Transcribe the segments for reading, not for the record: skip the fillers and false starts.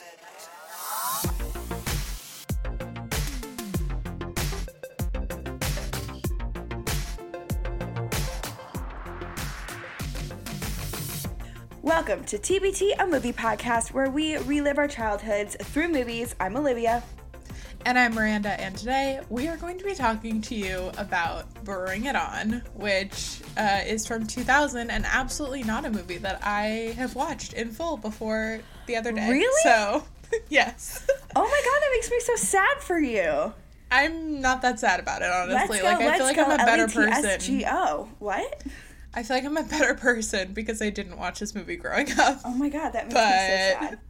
Welcome to TBT, a movie podcast where we relive our childhoods through movies. I'm Olivia. And I'm Miranda, and today we are going to be talking to you about Bring It On, which is from 2000 and absolutely not a movie that I have watched in full before the other day. Really? So, yes. Oh my god, that makes me so sad for you. I'm not that sad about it, honestly. I feel like I'm a better person. LTSGO. What? I feel like I'm a better person because I didn't watch this movie growing up. Oh my god, that makes me so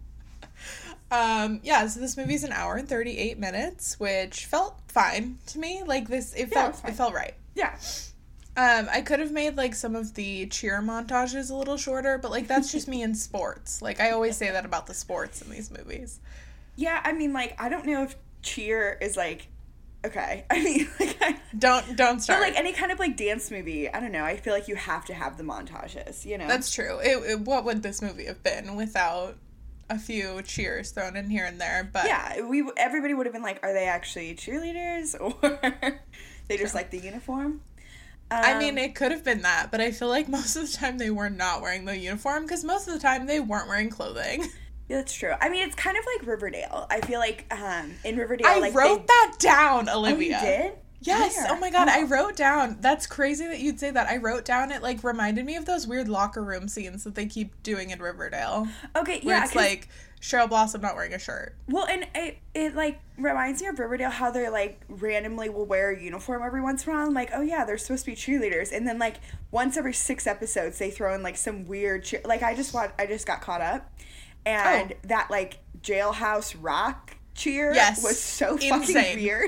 sad. So this movie's an hour and 38 minutes, which felt fine to me. Like it felt right. Yeah. I could have made like some of the cheer montages a little shorter, but like that's just me in sports. Like I always say that about the sports in these movies. Yeah, I mean, like I don't know if cheer is like okay. I mean, like don't start. But like any kind of like dance movie, I don't know. I feel like you have to have the montages. You know. That's true. What would this movie have been without a few cheers thrown in here and there? But yeah, everybody would have been like, are they actually cheerleaders or they just like the uniform? I mean, it could have been that, but I feel like most of the time they were not wearing the uniform because most of the time they weren't wearing clothing. Yeah, that's true. I mean, it's kind of like Riverdale. I feel like in Riverdale, I wrote that down, Olivia. Oh, you did? Yes. Where? Oh my god, I wrote down. That's crazy that you'd say that. I wrote down it like reminded me of those weird locker room scenes that they keep doing in Riverdale. Okay, yeah. Where it's like Cheryl Blossom not wearing a shirt. Well, and it like reminds me of Riverdale how they're like randomly will wear a uniform every once in a while. I'm like, oh yeah, they're supposed to be cheerleaders, and then like once every 6 episodes they throw in like some weird like I just got caught up, and that like Jailhouse Rock cheer was so fucking weird.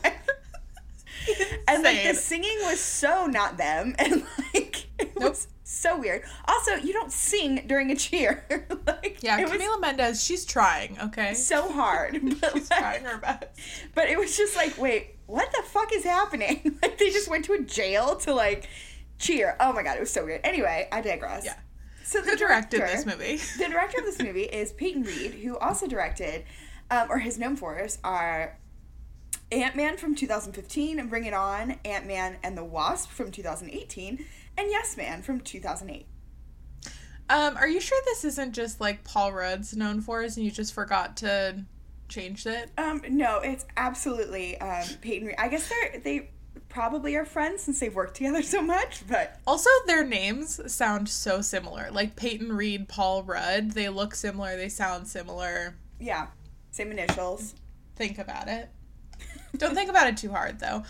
And like the singing was so not them, and like it was so weird. Also, you don't sing during a cheer. Camila Mendes, she's trying, okay? So hard. But she's trying her best. But it was just like, wait, what the fuck is happening? Like they just went to a jail to like cheer. Oh my god, it was so weird. Anyway, I digress. Yeah. So who directed this movie? The director of this movie is Peyton Reed, who also directed, or his known for us are Ant-Man from 2015 and Bring It On, Ant-Man and the Wasp from 2018, and Yes Man from 2008. Are you sure this isn't just like Paul Rudd's known for us and you just forgot to change it? No, it's absolutely Peyton Reed. I guess they probably are friends since they've worked together so much, but also their names sound so similar. Like Peyton Reed, Paul Rudd, they look similar, they sound similar. Yeah, same initials. Think about it. Don't think about it too hard, though.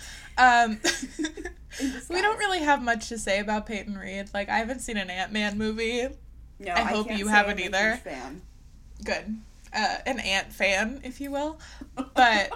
We don't really have much to say about Peyton Reed. Like, I haven't seen an Ant-Man movie. No, I hope you haven't either. Fan. Good. An Ant fan, if you will. But,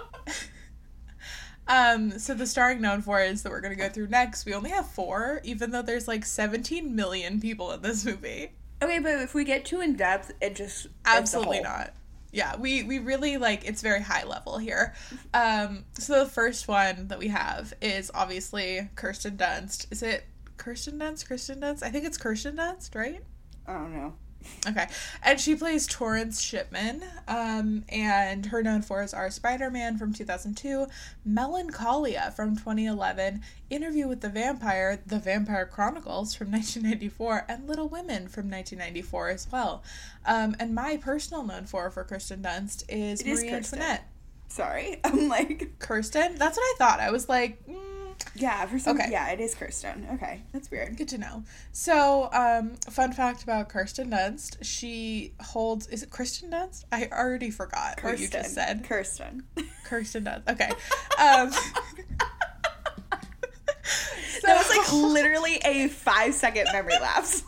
so the starring known for is that we're going to go through next. We only have 4, even though there's like 17 million people in this movie. Okay, but if we get too in depth, it just... Absolutely not. Yeah, we really, like, it's very high level here. So the first one that we have is obviously Kirsten Dunst. Is it Kirsten Dunst? I think it's Kirsten Dunst, right? I don't know. Okay. And she plays Torrance Shipman, and her known fors are Spider-Man from 2002, Melancholia from 2011, Interview with the Vampire Chronicles from 1994, and Little Women from 1994 as well. And my personal known for Kirsten Dunst is Marie Antoinette. Sorry. I'm like... Kirsten? That's what I thought. I was like... Yeah, for some yeah, it is Kirsten. Okay, that's weird. Good to know. So, fun fact about Kirsten Dunst, she holds... Is it Kirsten Dunst? I already forgot what you just said. Kirsten Dunst. Okay. So that was like literally a 5-second memory lapse.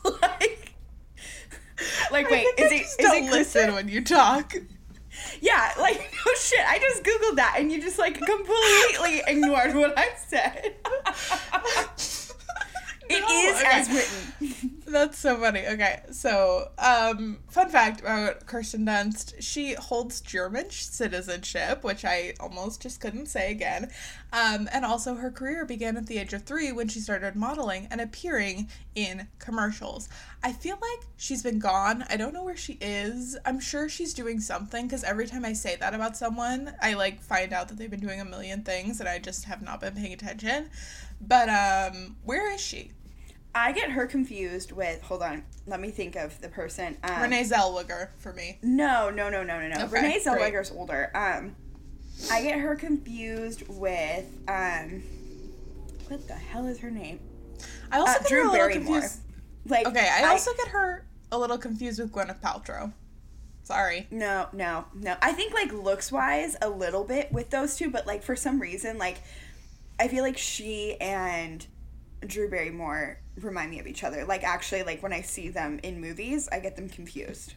like wait, is it listen when you talk? Yeah, like, no shit, I just Googled that, and you just, like, completely ignored what I said. It is as written. That's so funny. Okay, so fun fact about Kirsten Dunst: she holds German citizenship, which I almost just couldn't say again. And also, her career began at the age of 3 when she started modeling and appearing in commercials. I feel like she's been gone. I don't know where she is. I'm sure she's doing something, because every time I say that about someone, I like find out that they've been doing a million things and I just have not been paying attention. But where is she? I get her confused with, hold on, let me think of the person. Renee Zellweger for me. No. Okay, Renee Zellweger's great. older. I get her confused with, what the hell is her name? I also get her a little confused. Like, okay, I also get her a little confused with Gwyneth Paltrow. Sorry. No. I think, like, looks-wise, a little bit with those two, but, like, for some reason, like, I feel like she and Drew Barrymore remind me of each other. Like, actually, like, when I see them in movies, I get them confused.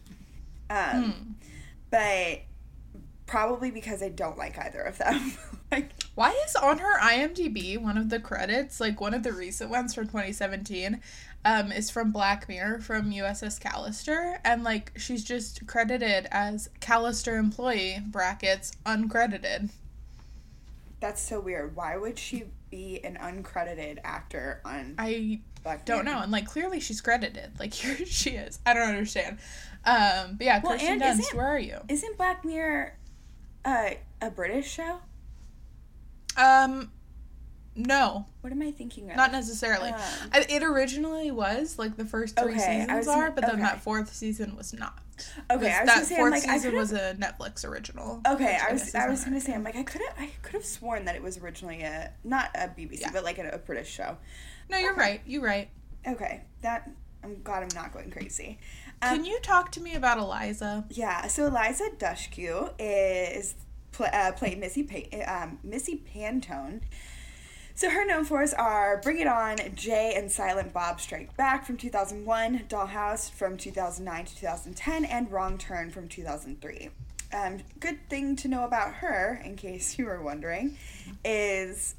But probably because I don't like either of them. Like, why is on her IMDb one of the credits, like one of the recent ones from 2017, is from Black Mirror, from USS Callister, and like she's just credited as Callister employee brackets uncredited. That's so weird. Why would she be an uncredited actor on Black don't Mirror? know, and like clearly she's credited. Like here she is. I don't understand. But yeah, well, Kirsten Dunst, where are you? Isn't Black Mirror a British show? No. What am I thinking of? Not necessarily. It originally was, like, the first 3 seasons but then that 4th season was not. Okay, I was gonna say, fourth like, season was a Netflix original. Okay, I was gonna say, I'm like, I could have sworn that it was originally not a BBC, but like a British show. No, you're right. You're right. Okay, I'm glad I'm not going crazy. Can you talk to me about Eliza? Yeah, so Eliza Dushku is played Missy Pantone. So her known fors are Bring It On, Jay and Silent Bob Strike Back from 2001, Dollhouse from 2009 to 2010, and Wrong Turn from 2003. Good thing to know about her, in case you were wondering, is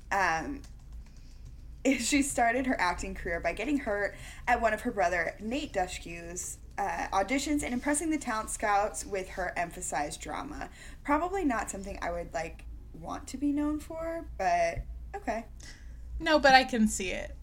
she started her acting career by getting hurt at one of her brother Nate Dushku's auditions and impressing the talent scouts with her emphasized drama. Probably not something I would want to be known for, but okay. No, but I can see it.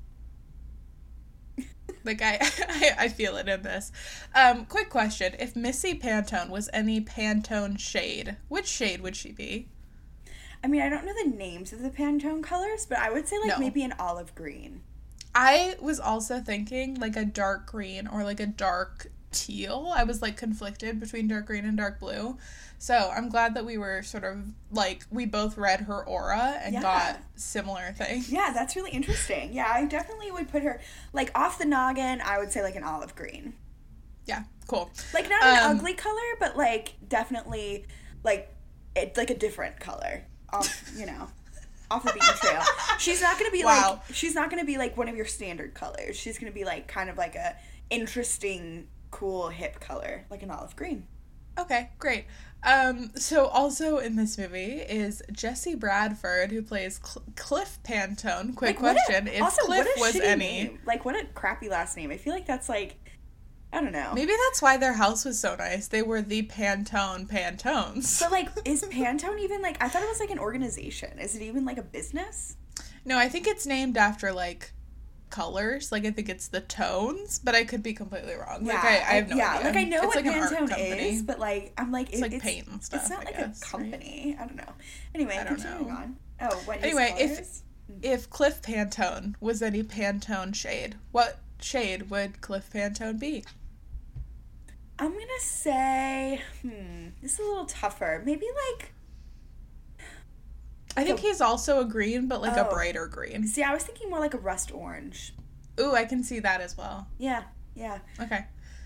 Like, I feel it in this. Quick question. If Missy Pantone was any Pantone shade, which shade would she be? I mean, I don't know the names of the Pantone colors, but I would say, maybe an olive green. I was also thinking, like, a dark green or, like, a dark teal. I was, conflicted between dark green and dark blue. So I'm glad that we were sort of, we both read her aura and got similar things. Yeah, that's really interesting. Yeah, I definitely would put her, off the noggin, I would say, an olive green. Yeah, cool. Not an ugly color, but, definitely, it's, a different color. Off the beaten trail. She's not going to be, she's not going to be, one of your standard colors. She's going to be, kind of a interesting, cool, hip color, like an olive green. Okay, great. So also in this movie is Jesse Bradford, who plays Cliff Pantone. Quick question, if Cliff was any... name. What a crappy last name. I feel like that's, I don't know. Maybe that's why their house was so nice. They were the Pantones. But, is Pantone even, I thought it was, an organization. Is it even, a business? No, I think it's named after, colors. I think it's the tones, but I could be completely wrong. Yeah, I have no idea. I know it's what Pantone is, but I'm like, it's paint and stuff. It's not a company. Right? I don't know. Anyway, continuing on. Oh, what? Anyway, if Cliff Pantone was any Pantone shade, what shade would Cliff Pantone be? I'm gonna say, this is a little tougher. Maybe I think he's also a green, but a brighter green. See, I was thinking more like a rust orange. Ooh, I can see that as well. Yeah. Okay.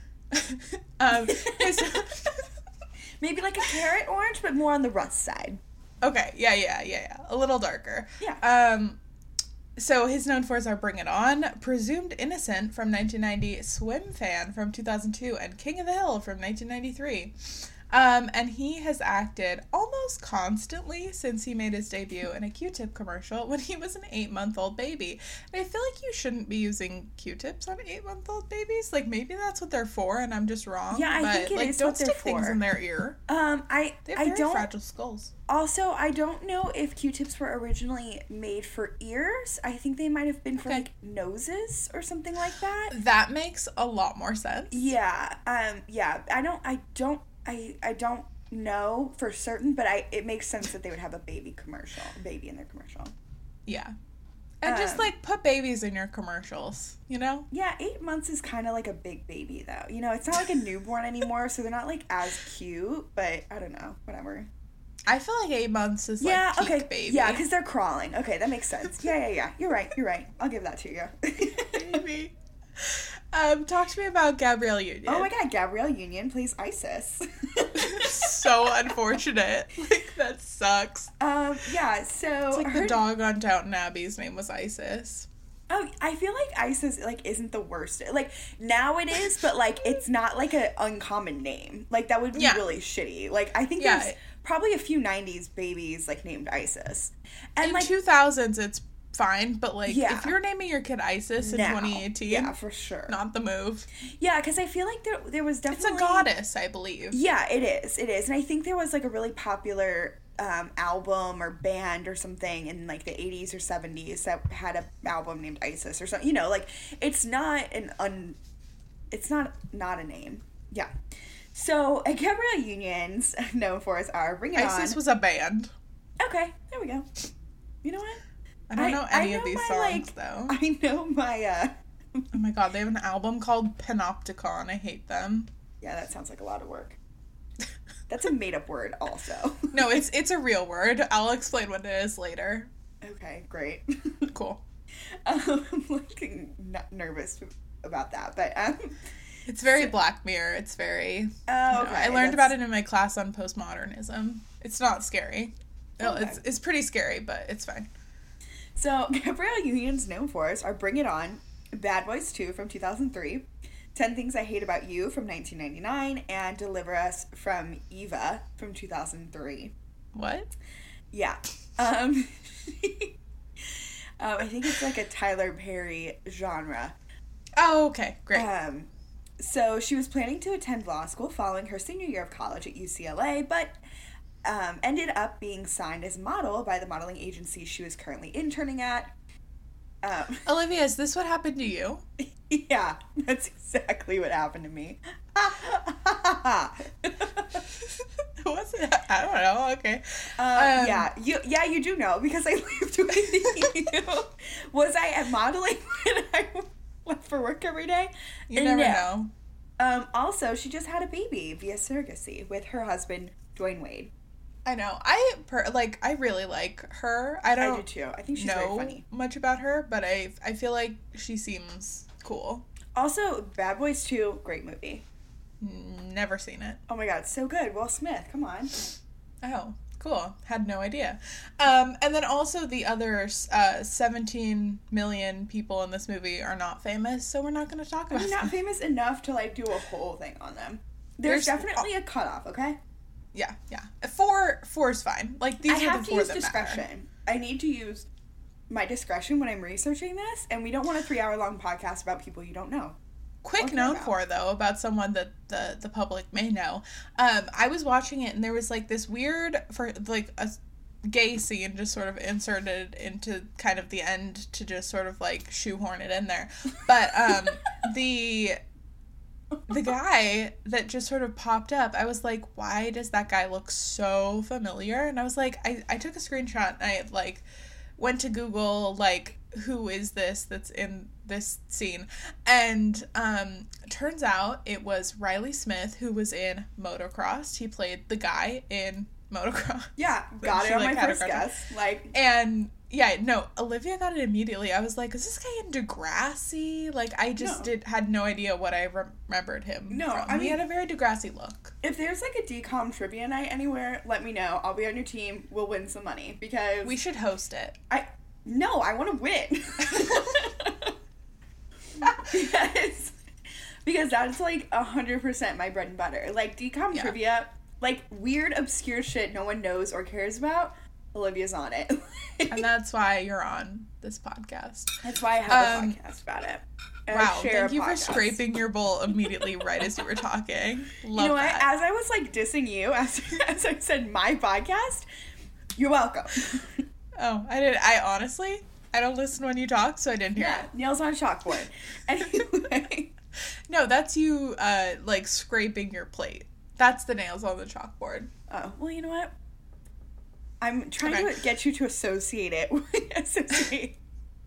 Maybe a carrot orange, but more on the rust side. Okay, yeah. A little darker. Yeah. So his known fors are Bring It On, Presumed Innocent from 1990, Swim Fan from 2002, and King of the Hill from 1993. And he has acted almost constantly since he made his debut in a Q-tip commercial when he was an 8-month-old baby. And I feel like you shouldn't be using Q-tips on 8-month-old babies. Like, maybe that's what they're for, and I'm just wrong. Yeah, I think it is don't what they're stick things for. in their ear. They have very fragile skulls. Also, I don't know if Q-tips were originally made for ears. I think they might have been for like noses or something like that. That makes a lot more sense. Yeah. Yeah. I don't know for certain, but it makes sense that they would have a baby in their commercial. Yeah. And just like put babies in your commercials, you know? Yeah, 8 months is kind of like a big baby though. You know, it's not like a newborn anymore, so they're not like as cute, but I don't know, whatever. I feel like 8 months is like peak baby. Yeah, because they're crawling. Okay, that makes sense. Yeah. You're right. I'll give that to you. Baby. Talk to me about Gabrielle Union. Oh my god, Gabrielle Union plays Isis. So unfortunate. Like, that sucks. Yeah, so... It's like the dog on Downton Abbey's name was Isis. Oh, I feel like Isis, like, isn't the worst. Like, now it is, but, like, it's not, like, an uncommon name. Like, that would be really shitty. Like, I think there's probably a few 90s babies, like, named Isis. And, in like... 2000s, it's fine, but, like, if you're naming your kid Isis in 2018... Yeah, for sure. Not the move. Yeah, because I feel like there was definitely... It's a goddess, I believe. Yeah, it is. And I think there was, like, a really popular... album or band or something in like the 80s or 70s that had an album named Isis or something, you know, like it's not it's not a name. Yeah. So Gabrielle Union's known for us are Bring It On. Isis was a band. Okay, there we go. You know what? I don't know any of these songs though. I know my Oh my god, they have an album called Panopticon. I hate them. Yeah, that sounds like a lot of work. That's a made-up word, also. No, it's a real word. I'll explain what it is later. Okay, great. Cool. I'm like nervous about that, but it's very Black Mirror. It's very. Oh, okay. I learned about it in my class on postmodernism. It's not scary. Okay. It's pretty scary, but it's fine. So Gabrielle Union's known for us are Bring It On, Bad Boys 2 from 2003. 10 Things I Hate About You from 1999, and Deliver Us from Eva from 2003. What? Yeah. I think it's like a Tyler Perry genre. Oh, okay. Great. So she was planning to attend law school following her senior year of college at UCLA, but ended up being signed as a model by the modeling agency she was currently interning at. Olivia, is this what happened to you? Yeah, that's exactly what happened to me. Was it? I don't know. Okay. Yeah, you do know because I lived with you. Was I at modeling when I went for work every day? You never know. Also, she just had a baby via surrogacy with her husband, Dwayne Wade. I know. I really like her. I do too. I think she's very funny. Much about her, but I feel like she seems cool. Also, Bad Boys 2, great movie. Never seen it. Oh my god, so good. Will Smith, come on. Oh, cool. Had no idea. And then also the other 17 million people in this movie are not famous, so we're not going to talk about them. They're not famous enough to like do a whole thing on them. There's definitely a cutoff, okay? Yeah. 4 is fine. Like these are the 4 that discretion. matter. I need to use my discretion when I'm researching this, and we don't want a 3-hour-long podcast about people you don't know. Quick note for though about someone that the public may know. I was watching it and there was like this weird a gay scene just sort of inserted into kind of the end to just sort of like shoehorn it in there. But the guy that just sort of popped up, I was like, why does that guy look so familiar? And I was like, I took a screenshot and I like went to Google like who is this that's in this scene, and turns out it was Riley Smith, who was in Motocrossed. He played the guy in Motocross. Yeah, got it on my first guess. Olivia got it immediately. I was like, is this guy in Degrassi? Like, I just had no idea what I remembered him from. He had a very Degrassi look. If there's like a DCOM trivia night anywhere, let me know. I'll be on your team. We'll win some money because we should host it. I want to win. because that's like 100% my bread and butter. Like DCOM trivia, like weird, obscure shit no one knows or cares about, Olivia's on it. And that's why you're on this podcast. That's why I have a podcast about it. And wow, I share thank you a for podcast. scraping your bowl immediately right as you were talking. Love You know what? that. As I was like dissing you, as I said my podcast, you're welcome. Oh, I honestly, I don't listen when you talk, so I didn't hear it. Nails on chalkboard. Anyway. No, that's you, like, scraping your plate. That's the nails on the chalkboard. Oh, well, you know what? I'm trying Okay. to get you to associate it. Associate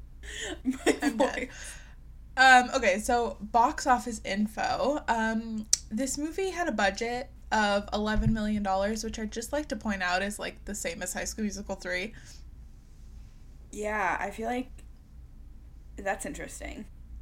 my I'm voice. dead. Okay, so box office info. This movie had a budget of $11 million, which I'd just like to point out is, like, the same as High School Musical 3. Yeah, I feel like that's interesting.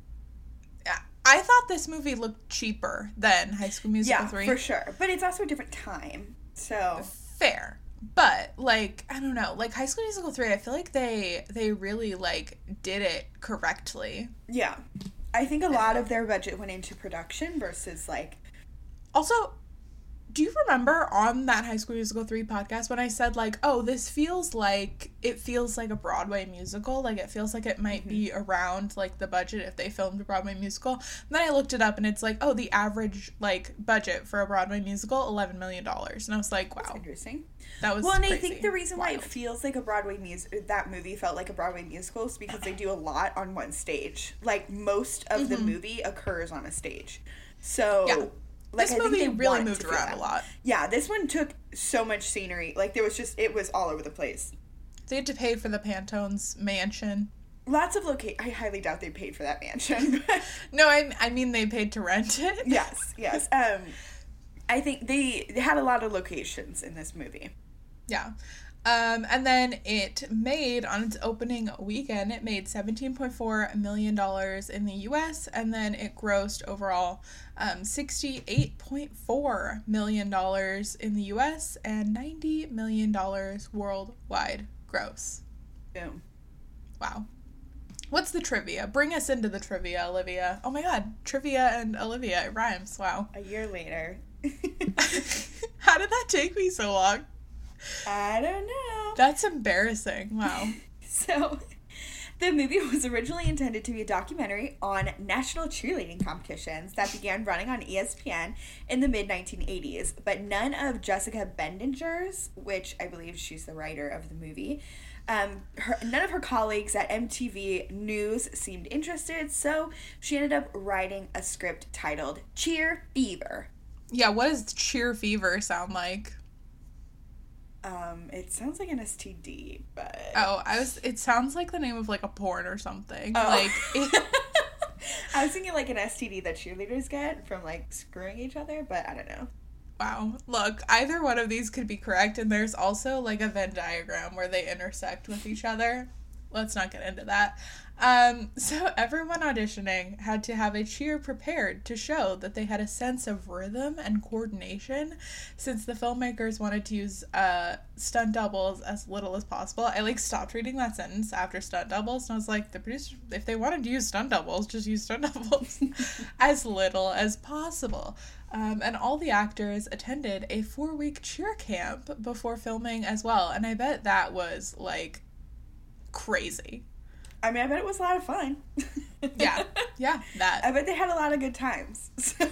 I thought this movie looked cheaper than High School Musical 3. Yeah, for sure. But it's also a different time, so... Fair. But, like, I don't know. Like, High School Musical 3, I feel like they really, like, did it correctly. Yeah. I think a lot of their budget went into production versus, like... Also, do you remember on that High School Musical 3 podcast when I said, like, oh, this feels like, it feels like a Broadway musical? Like, it feels like it might be around, like, the budget if they filmed a Broadway musical. And then I looked it up, and it's like, oh, the average, like, budget for a Broadway musical, $11 million. And I was like, wow. That's interesting. That was Well, and crazy. I think the reason why it Wild. feels like a Broadway that movie felt like a Broadway musical is because they do a lot on one stage. Like, most of the movie occurs on a stage. So... Yeah. Like, This I think movie they really want moved to feel around that. a lot. Yeah, this one took so much scenery. Like, there was just, it was all over the place. They had to pay for the Pantone's mansion. Lots of I highly doubt they paid for that mansion. But No, I mean they paid to rent it. yes. I think they had a lot of locations in this movie. Yeah. And then it made, on its opening weekend, it made $17.4 million in the U.S., and then it grossed overall $68.4 million in the U.S. and $90 million worldwide gross. Boom. Wow. What's the trivia? Bring us into the trivia, Olivia. Oh my god, trivia and Olivia, it rhymes. Wow. A year later. How did that take me so long? I don't know. That's embarrassing. Wow. So, the movie was originally intended to be a documentary on national cheerleading competitions that began running on ESPN in the mid-1980s, but none of Jessica Bendinger's, which I believe she's the writer of the movie, none of her colleagues at MTV News seemed interested, so she ended up writing a script titled Cheer Fever. Yeah, what does cheer fever sound like? It sounds like an STD, but... Oh, it sounds like the name of like a porn or something. Oh. Like, I was thinking like an STD that cheerleaders get from like screwing each other, but I don't know. wow. Look, either one of these could be correct, and there's also like a Venn diagram where they intersect with each other. Let's not get into that. So everyone auditioning had to have a cheer prepared to show that they had a sense of rhythm and coordination, since the filmmakers wanted to use stunt doubles as little as possible. I like stopped reading that sentence after stunt doubles, and I was like, the producer, if they wanted to use stunt doubles, just use stunt doubles as little as possible. And all the actors attended a 4-week cheer camp before filming as well, and I bet that was like crazy. I mean, I bet it was a lot of fun. Yeah, that. I bet they had a lot of good times. So,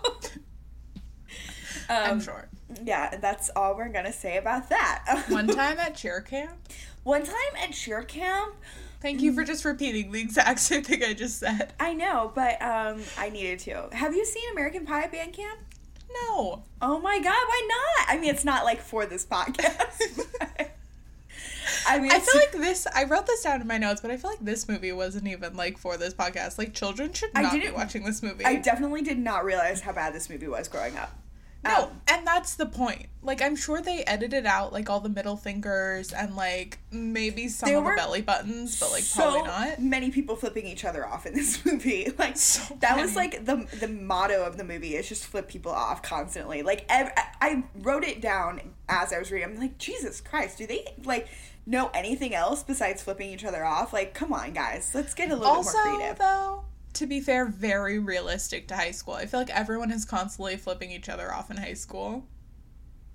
I'm sure. Yeah, that's all we're gonna say about that. One time at cheer camp. One time at cheer camp. Thank you for just repeating the exact same thing I just said. I know, but I needed to. Have you seen American Pie Band Camp? No. Oh my god, why not? I mean, it's not like for this podcast. But, I mean, I feel like I wrote this down in my notes, but I feel like this movie wasn't even like for this podcast. Like, children should not be watching this movie. I definitely did not realize how bad this movie was growing up. No, and that's the point. Like, I'm sure they edited out, like, all the middle fingers and, like, maybe some of the belly buttons, but, like, probably not. Many people flipping each other off in this movie. Like, that was, like, the motto of the movie is just flip people off constantly. Like, I wrote it down as I was reading. I'm like, Jesus Christ, do they, like, know anything else besides flipping each other off? Like, come on, guys. Let's get a little bit more creative. Though, to be fair, very realistic to high school. I feel like everyone is constantly flipping each other off in high school.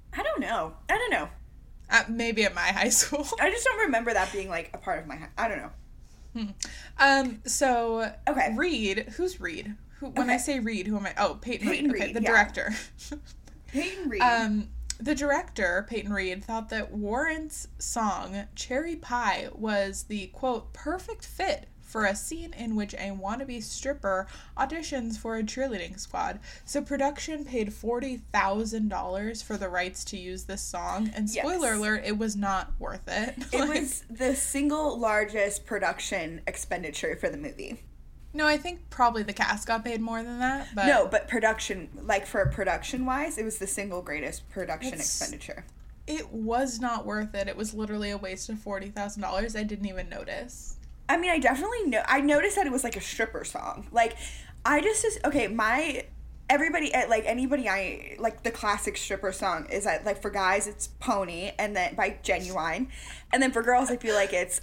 I don't know. I don't know. Maybe at my high school. I just don't remember that being like a part of my. I don't know. So Okay. Reed, who's Reed? When Okay. I say Reed, who am I? Oh, Peyton Reed. Okay, the yeah. director. Peyton Reed. The director, Peyton Reed, thought that Warren's song Cherry Pie was the quote perfect fit for a scene in which a wannabe stripper auditions for a cheerleading squad. So production paid $40,000 for the rights to use this song, and spoiler alert, it was not worth it. It was the single largest production expenditure for the movie. No, I think probably the cast got paid more than that, but... No, but production, like for production-wise, it was the single greatest production expenditure. It was not worth it. It was literally a waste of $40,000. I didn't even notice. I mean, I definitely know. I noticed that it was like a stripper song. Like, I just okay. Everybody, like anybody, like the classic stripper song is that like for guys it's Pony, and then by Genuine, and then for girls I feel like it's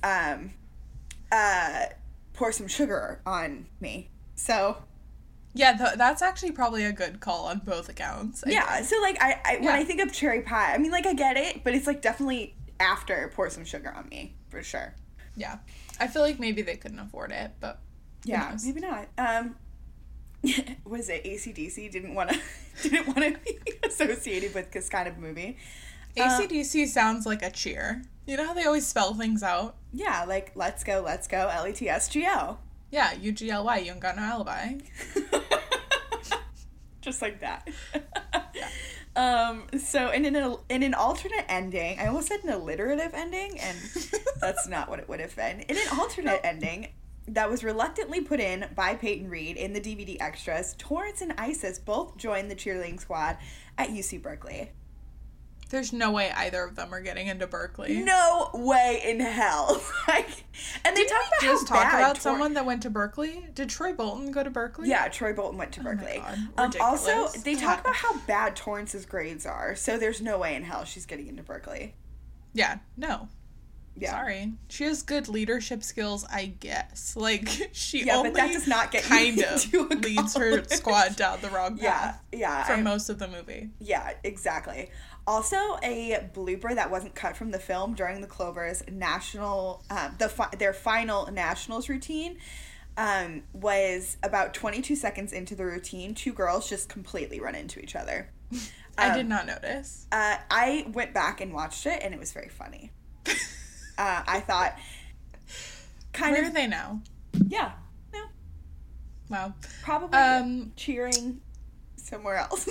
Pour Some Sugar on Me. So yeah, that's actually probably a good call on both accounts. Yeah, so like when I think of Cherry Pie, I mean like I get it, but it's like definitely after Pour Some Sugar on Me for sure. Yeah. I feel like maybe they couldn't afford it, but yeah, maybe not. Was it AC/DC didn't want to be associated with this kind of movie? AC/DC sounds like a cheer. You know how they always spell things out? Yeah, like let's go, LETSGO. Yeah, UGLY, you ain't got no alibi. Just like that. So in an alternate ending, I almost said an alliterative ending, and that's not what it would have been. In an alternate ending that was reluctantly put in by Peyton Reed in the DVD extras, Torrance and Isis both joined the cheerleading squad at UC Berkeley. There's no way either of them are getting into Berkeley. No way in hell. And they talk about someone that went to Berkeley. Did Troy Bolton go to Berkeley? Yeah, Troy Bolton went to Berkeley. Oh my God. Also, they talk about how bad Torrance's grades are, so there's no way in hell she's getting into Berkeley. Yeah, no. Yeah. Sorry. She has good leadership skills, I guess. Like, she only but that does not get kind of leads her squad down the wrong path. Yeah. For most of the movie. Yeah, exactly. Also, a blooper that wasn't cut from the film during the Clovers national, their final nationals routine, was about 22 seconds into the routine. Two girls just completely run into each other. I did not notice. I went back and watched it, and it was very funny. I thought, Where are they now? Yeah. No. Wow. Probably cheering somewhere else.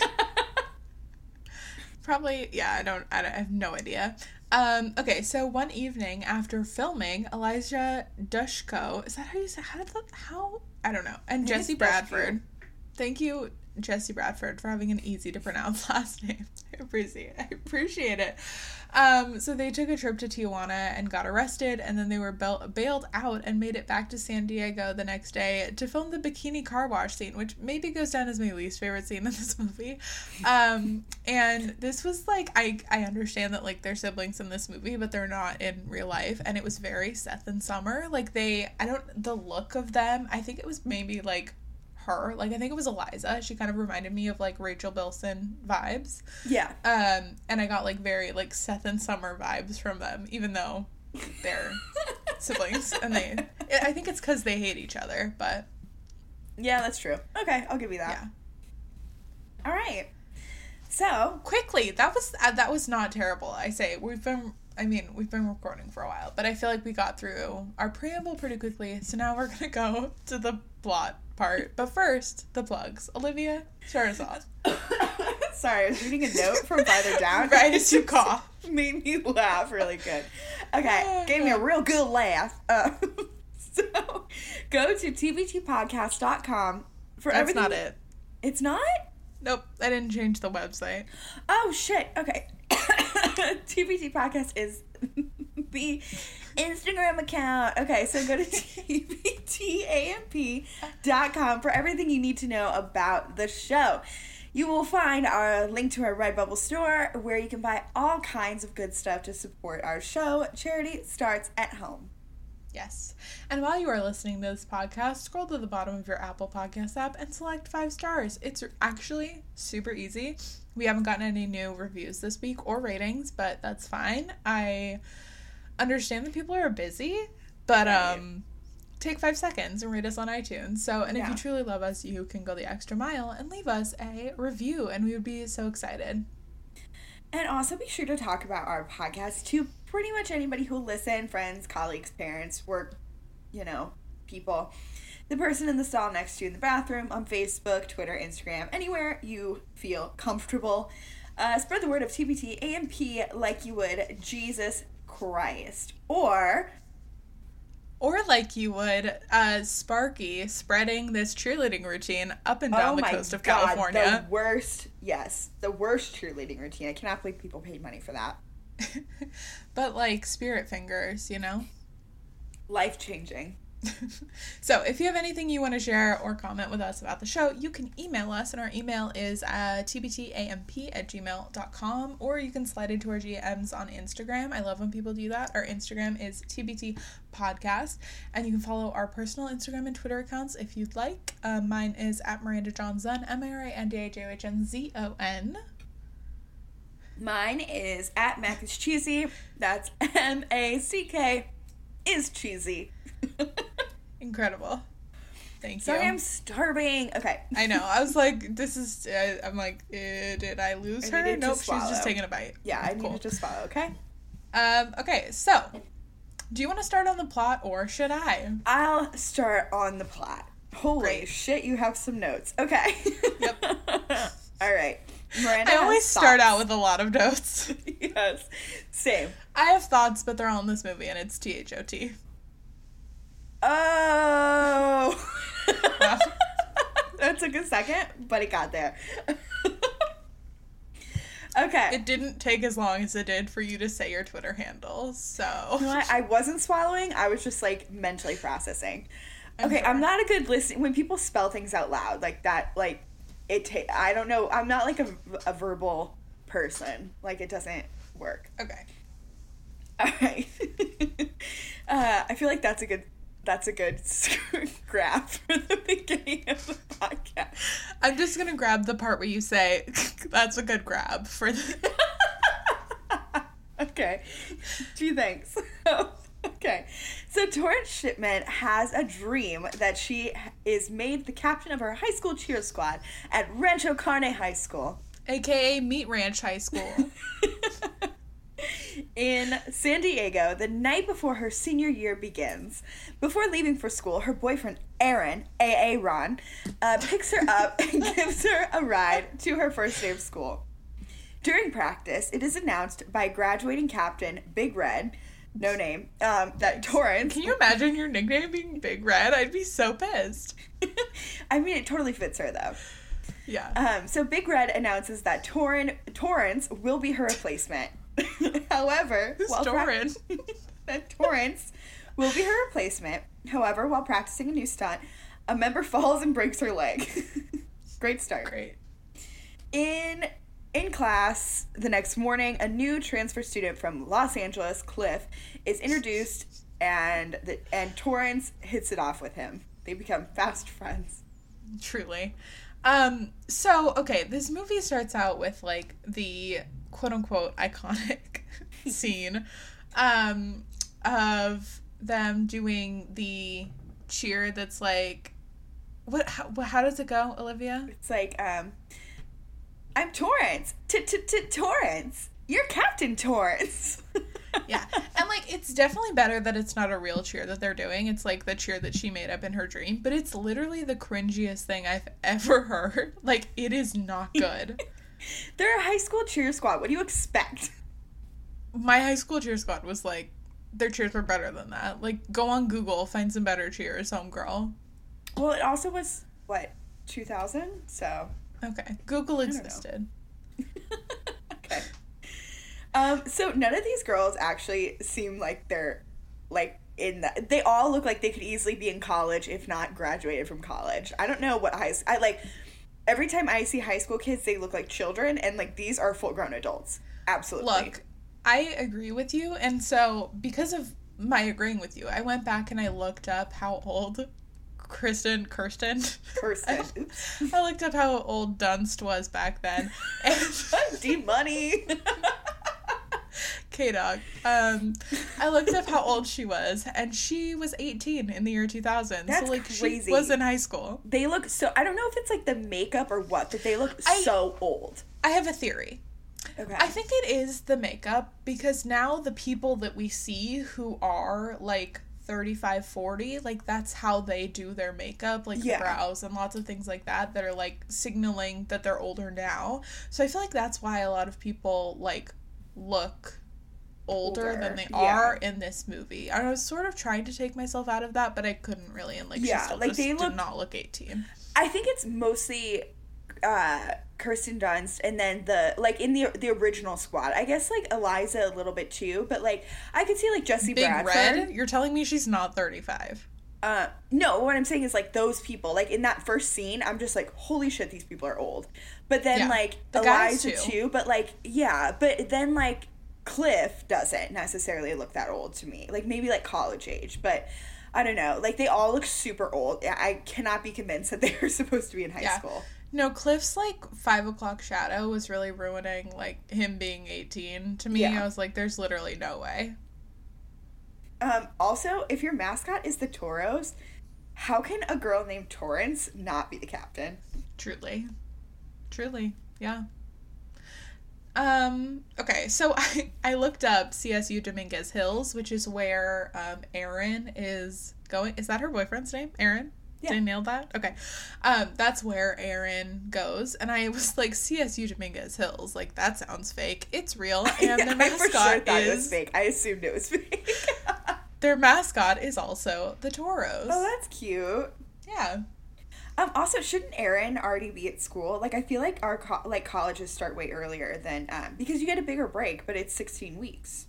Probably, yeah, I have no idea. Okay, so one evening after filming, Elijah Dushku, is that how you say, I don't know, and Jesse Bradford. Thank you, Jesse Bradford, for having an easy to pronounce last name. I appreciate it. So they took a trip to Tijuana and got arrested, and then they were bailed out and made it back to San Diego the next day to film the bikini car wash scene, which maybe goes down as my least favorite scene in this movie. And this was like, I understand that like they're siblings in this movie, but they're not in real life, and it was very Seth and Summer. Like the look of them, I think it was maybe like her, like I think it was Eliza. She kind of reminded me of like Rachel Bilson vibes. Yeah. And I got like very like Seth and Summer vibes from them, even though they're siblings, and I think it's because they hate each other, but yeah, that's true. Okay, I'll give you that. Yeah. All right. So quickly, that was not terrible. I say we've been recording for a while, but I feel like we got through our preamble pretty quickly. So now we're gonna go to the plot part. But first, the plugs. Olivia, start us off. Sorry, I was reading a note from farther down. Right as you cough. Made me laugh really good. Okay, gave me a real good laugh. So, go to tbtpodcast.com for That's everything. not it. It's not? Nope, I didn't change the website. Oh, shit. Okay. TBT Podcast is the Instagram account. Okay, so go to tbtamp.com for everything you need to know about the show. You will find our link to our Redbubble store where you can buy all kinds of good stuff to support our show. Charity starts at home. Yes. And while you are listening to this podcast, scroll to the bottom of your Apple Podcast app and select 5 stars. It's actually super easy. We haven't gotten any new reviews this week or ratings, but that's fine. I understand that people are busy, but take 5 seconds and rate us on iTunes. So, and if you truly love us, you can go the extra mile and leave us a review, and we would be so excited. And also be sure to talk about our podcast to pretty much anybody who listen, friends, colleagues, parents, work, people. The person in the stall next to you in the bathroom, on Facebook, Twitter, Instagram, anywhere you feel comfortable. Spread the word of TBT AMP like you would Jesus Christ. Or like you would Sparky spreading this cheerleading routine up and down the coast of California. The worst cheerleading routine. I cannot believe people paid money for that. But like spirit fingers, Life-changing. So if you have anything you want to share or comment with us about the show, you can email us, and our email is tbtamp@gmail.com, or you can slide into our GMs on Instagram. I love when people do that. Our Instagram is TBT Podcast, and you can follow our personal Instagram and Twitter accounts if you'd like. Mine is @MirandaJohnZon, MarindaJohnZon. Mine is @MacIsCheesy. That's MACK is cheesy. Incredible. Thank you. Sorry, I'm starving. Okay. I know. I was like, this is, I'm like, did I lose her? Nope, she's just taking a bite. Yeah, I need to just swallow, okay? Okay, so, do you want to start on the plot, or should I? I'll start on the plot. Holy shit, you have some notes. Okay. Yep. All right. Miranda I always start out with a lot of notes. Yes. Same. I have thoughts, but they're all in this movie, and it's THOT. Oh. Wow. That took a second, but it got there. Okay. It didn't take as long as it did for you to say your Twitter handle, so. You know what? I wasn't swallowing. I was just, mentally processing. Okay, I'm not a good listener. When people spell things out loud like that, I don't know. I'm not, a verbal person. It doesn't work. Okay. All right. I feel like that's a good grab for the beginning of the podcast. I'm just going to grab the part where you say, that's a good grab for the... Okay. Gee, thanks. Okay. So Torrance Shipman has a dream that she is made the captain of her high school cheer squad at Rancho Carne High School. AKA Meat Ranch High School. In San Diego, the night before her senior year begins. Before leaving for school, her boyfriend, Aaron, A.A. Ron, picks her up and gives her a ride to her first day of school. During practice, it is announced by graduating captain Big Red, no name, that Torrance... Can you imagine your nickname being Big Red? I'd be so pissed. I mean, it totally fits her, though. Yeah. So Big Red announces that Torrance will be her replacement. However, Torrance will be her replacement. However, while practicing a new stunt, a member falls and breaks her leg. Great start. Great. In class the next morning, a new transfer student from Los Angeles, Cliff, is introduced, and Torrance hits it off with him. They become fast friends. Truly. So, okay, this movie starts out with, the quote-unquote iconic scene of them doing the cheer that's how does it go, Olivia? It's I'm Torrance. Torrance. You're Captain Torrance. Yeah. And, it's definitely better that it's not a real cheer that they're doing. It's, the cheer that she made up in her dream. But it's literally the cringiest thing I've ever heard. It is not good. They're a high school cheer squad. What do you expect? My high school cheer squad was, their cheers were better than that. Go on Google, find some better cheers, homegirl. Well, it also was, 2000? So... Okay. Google existed. Okay. So none of these girls actually seem like they're they all look like they could easily be in college if not graduated from college. I don't know what every time I see high school kids, they look like children, and these are full grown adults. Absolutely. Look, I agree with you, and so because of my agreeing with you. I went back and I looked up how old Kirsten. Oops. I looked up how old Dunst was back then. And D-Money. K-Dog. I looked up how old she was, and she was 18 in the year 2000. That's so, like, crazy. She was in high school. They look so... I don't know if it's, like, the makeup or what, but they look so old. I have a theory. Okay. I think it is the makeup, because now the people that we see who are, like, 35, 40, like, that's how they do their makeup, like, the brows and lots of things like that are, like, signaling that they're older now. So I feel like that's why a lot of people, like, look older than they are in this movie. I was sort of trying to take myself out of that, but I couldn't really, and, like, she still like, just did not look 18. I think it's mostly Kirsten Dunst, and then in the original squad, I guess, like, Eliza a little bit too, but, like, I could see, like, Jesse Big Bradford. Red? You're telling me she's not 35? No, what I'm saying is, like, those people, like, in that first scene, I'm just like, holy shit, these people are old. But then, like, the Eliza too, but, like, but then, like, Cliff doesn't necessarily look that old to me. Like, maybe, like, college age, but I don't know. Like, they all look super old. I cannot be convinced that they're supposed to be in high school. No, Cliff's, like, 5 o'clock shadow was really ruining, like, him being 18 to me. I was like, there's literally no way. Also, if your mascot is the Toros, how can a girl named Torrance not be the captain? Truly, yeah. Okay, so I looked up CSU Dominguez Hills, which is where Aaron is going. Is that her boyfriend's name? Aaron? Yeah. Did I nail that? Okay. That's where Aaron goes. And I was like, CSU Dominguez Hills. Like, that sounds fake. It's real. And their mascot I for sure thought it was fake. I assumed it was fake. Their mascot is also the Toros. Oh, that's cute. Yeah. Also, shouldn't Aaron already be at school? Like, I feel like our colleges start way earlier than because you get a bigger break, but it's 16 weeks.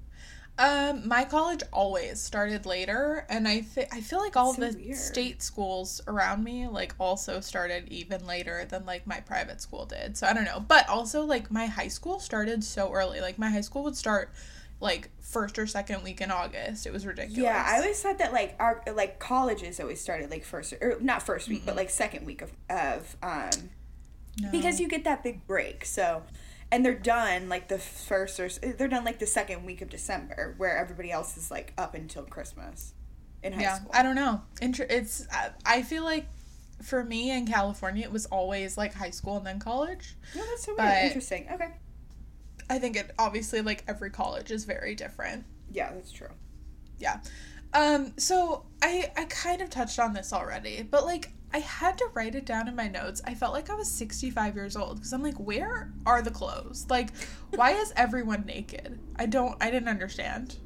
My college always started later, and I feel like all the weird. state schools around me, like, also started even later than, like, my private school did. So I don't know. But also, like, my high school started so early. Like, my high school would start, like, first or second week in August. It was ridiculous. Yeah, I always thought that, like, our, like, colleges always started, like, not first week, but, like, second week of no. Because you get that big break, so... And they're done, like, they're done, like, the second week of December, where everybody else is, like, up until Christmas in high school. I don't know. I feel like, for me in California, it was always, like, high school and then college. No, that's so weird. Interesting. Okay. I think it, obviously, like, every college is very different. Yeah, that's true. Yeah. So, I kind of touched on this already, but, like, I had to write it down in my notes. I felt like I was 65 years old because I'm like, where are the clothes? Like, why is everyone naked? I didn't understand.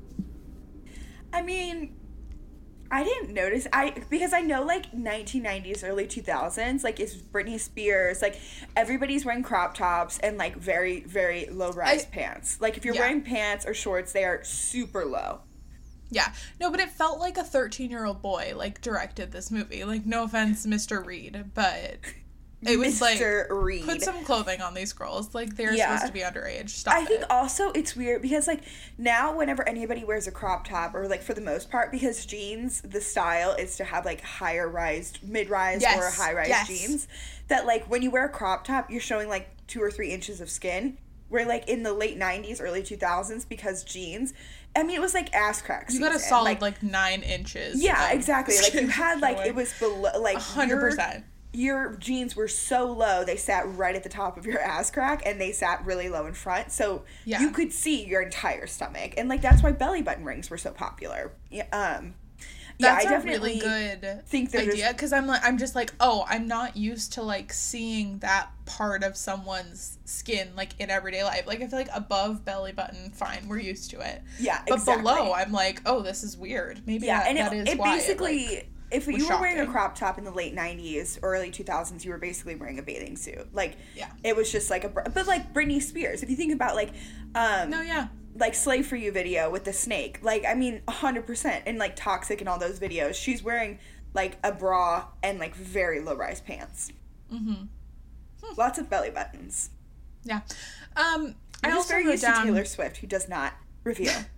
I mean, I didn't notice. Because I know, like, 1990s, early 2000s, like, it's Britney Spears. Like, everybody's wearing crop tops and, like, very, very low-rise pants. Like, if you're wearing pants or shorts, they are super low. Yeah. No, but it felt like a 13-year-old boy, like, directed this movie. Like, no offense, Mr. Reed, but it was Mr. Reed. Put some clothing on these girls. Like, they're supposed to be underage. Stop it. I think also it's weird because, like, now whenever anybody wears a crop top, or, like, for the most part, because jeans, the style is to have, like, higher-rise, mid-rise, or high-rise jeans, that, like, when you wear a crop top, you're showing, like, 2 or 3 inches of skin. Where, like, in the late 90s, early 2000s, because jeans... I mean, it was, like, ass crack season. You got a solid, like 9 inches. Yeah, exactly. Like, you had, like, it was below, like... 100%. Your jeans were so low, they sat right at the top of your ass crack, and they sat really low in front, so you could see your entire stomach. And, like, that's why belly button rings were so popular. That's I definitely a really good think idea, because I'm just like, oh, I'm not used to, like, seeing that part of someone's skin, like, in everyday life. Like, I feel like above belly button, fine, we're used to it. Yeah, but below, I'm like, oh, this is weird. Maybe that is why basically, if you were wearing a crop top in the late 90s, early 2000s, you were basically wearing a bathing suit. Like, it was just like but like Britney Spears, if you think about, like, like, Slave For You video with the snake. Like, I mean, 100%. And, like, Toxic and all those videos. She's wearing, like, a bra and, like, very low-rise pants. Mm-hmm. Lots of belly buttons. Yeah. I also very used to Taylor Swift, who does not reveal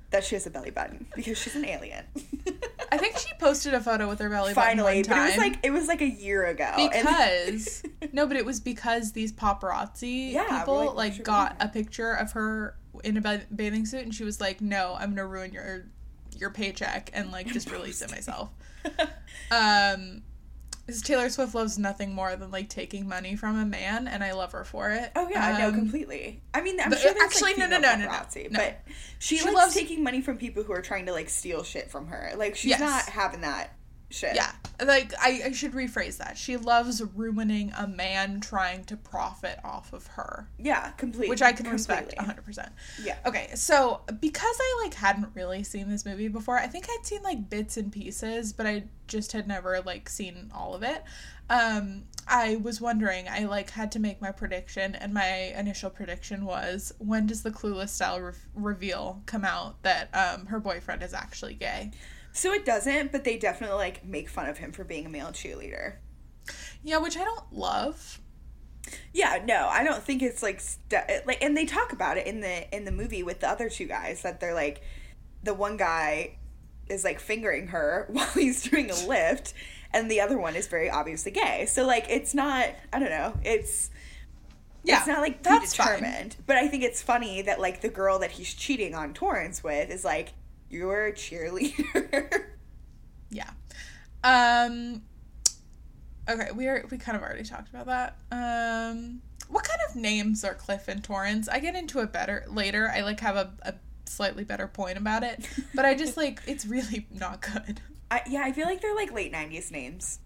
that she has a belly button because she's an alien. I think she posted a photo with her belly button Finally, one time. but it was like a year ago. Because no, but it was because these paparazzi people like got a picture of her in a bathing suit, and she was like, "No, I'm gonna ruin your paycheck and like just release it myself." Taylor Swift loves nothing more than like taking money from a man, and I love her for it. Oh yeah, no, completely. I mean, I'm sure there's actually like, no, but she likes loves taking money from people who are trying to like steal shit from her. Like she's not having that shit. Yeah, like I should rephrase that. She loves ruining a man trying to profit off of her. Yeah, completely. Which I can respect 100%. Yeah. Okay, so because I like hadn't really seen this movie before, I think I'd seen like bits and pieces, but I just had never like seen all of it. I was wondering, I like had to make my prediction, and my initial prediction was, when does the Clueless style reveal come out that her boyfriend is actually gay? So it doesn't, but they definitely like make fun of him for being a male cheerleader. Yeah, which I don't love. Yeah, no, I don't think it's like and they talk about it in the movie with the other two guys, that they're like, the one guy is like fingering her while he's doing a lift, and the other one is very obviously gay. So like it's not, I don't know, it's not like predetermined. But I think it's funny that like the girl that he's cheating on Torrance with is like, you're a cheerleader. Yeah. Okay, we kind of already talked about that. What kind of names are Cliff and Torrance? I get into it better later. I like have a slightly better point about it, but I just like, it's really not good. I feel like they're like late 90s names.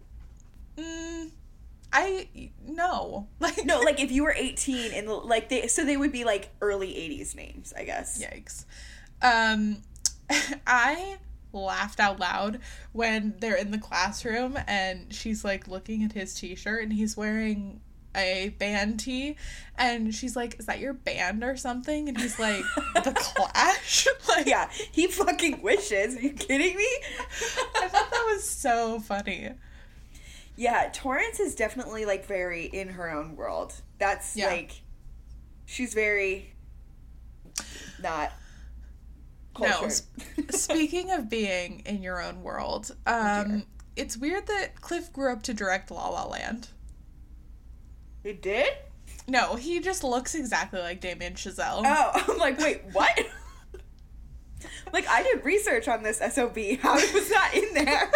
No. Like no, like if you were 18 and like they would be like early 80s names, I guess. Yikes. I laughed out loud when they're in the classroom and she's like looking at his t-shirt and he's wearing a band tee, and she's like, "Is that your band or something?" And he's like, "The Clash." Like, yeah, he fucking wishes. Are you kidding me? I thought that was so funny. Yeah, Torrance is definitely like very in her own world. That's like, she's very not cultured. No. Speaking of being in your own world, it's weird that Cliff grew up to direct La La Land. He did? No, he just looks exactly like Damien Chazelle. Oh, I'm like, wait, what? Like, I did research on this SOB. How was that in there?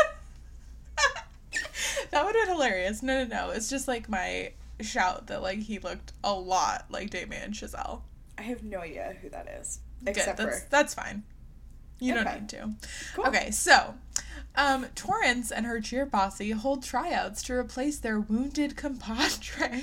That would have been hilarious. No. It's just like my shout that like he looked a lot like Damien Chazelle. I have no idea who that is. That's fine. You don't need to. Cool. Okay, so Torrance and her cheer posse hold tryouts to replace their wounded compadre.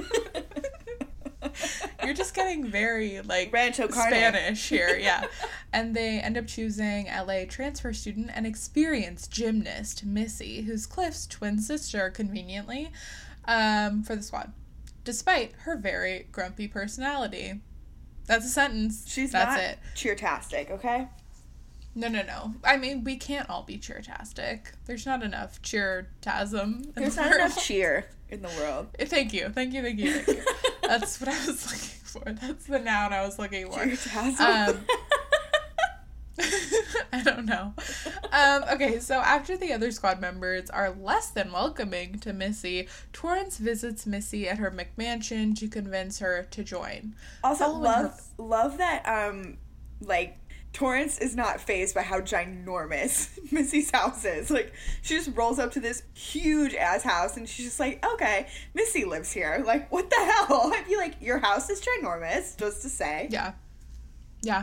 You're just getting very like Rancho Carne. Spanish here, yeah. And they end up choosing LA transfer student and experienced gymnast Missy, who's Cliff's twin sister, conveniently, for the squad, despite her very grumpy personality. That's a sentence. That's not it. Cheertastic, okay? No. I mean, we can't all be cheertastic. There's not enough cheertasm. There's not enough cheer in the world. Thank you. That's what I was looking for. That's the noun I was looking for. Cheertasm. I don't know. Okay, so after the other squad members are less than welcoming to Missy, Torrance visits Missy at her McMansion to convince her to join. Also, love that, like, Torrance is not fazed by how ginormous Missy's house is. Like, she just rolls up to this huge-ass house, and she's just like, okay, Missy lives here. Like, what the hell? I'd be like, your house is ginormous, just to say. Yeah.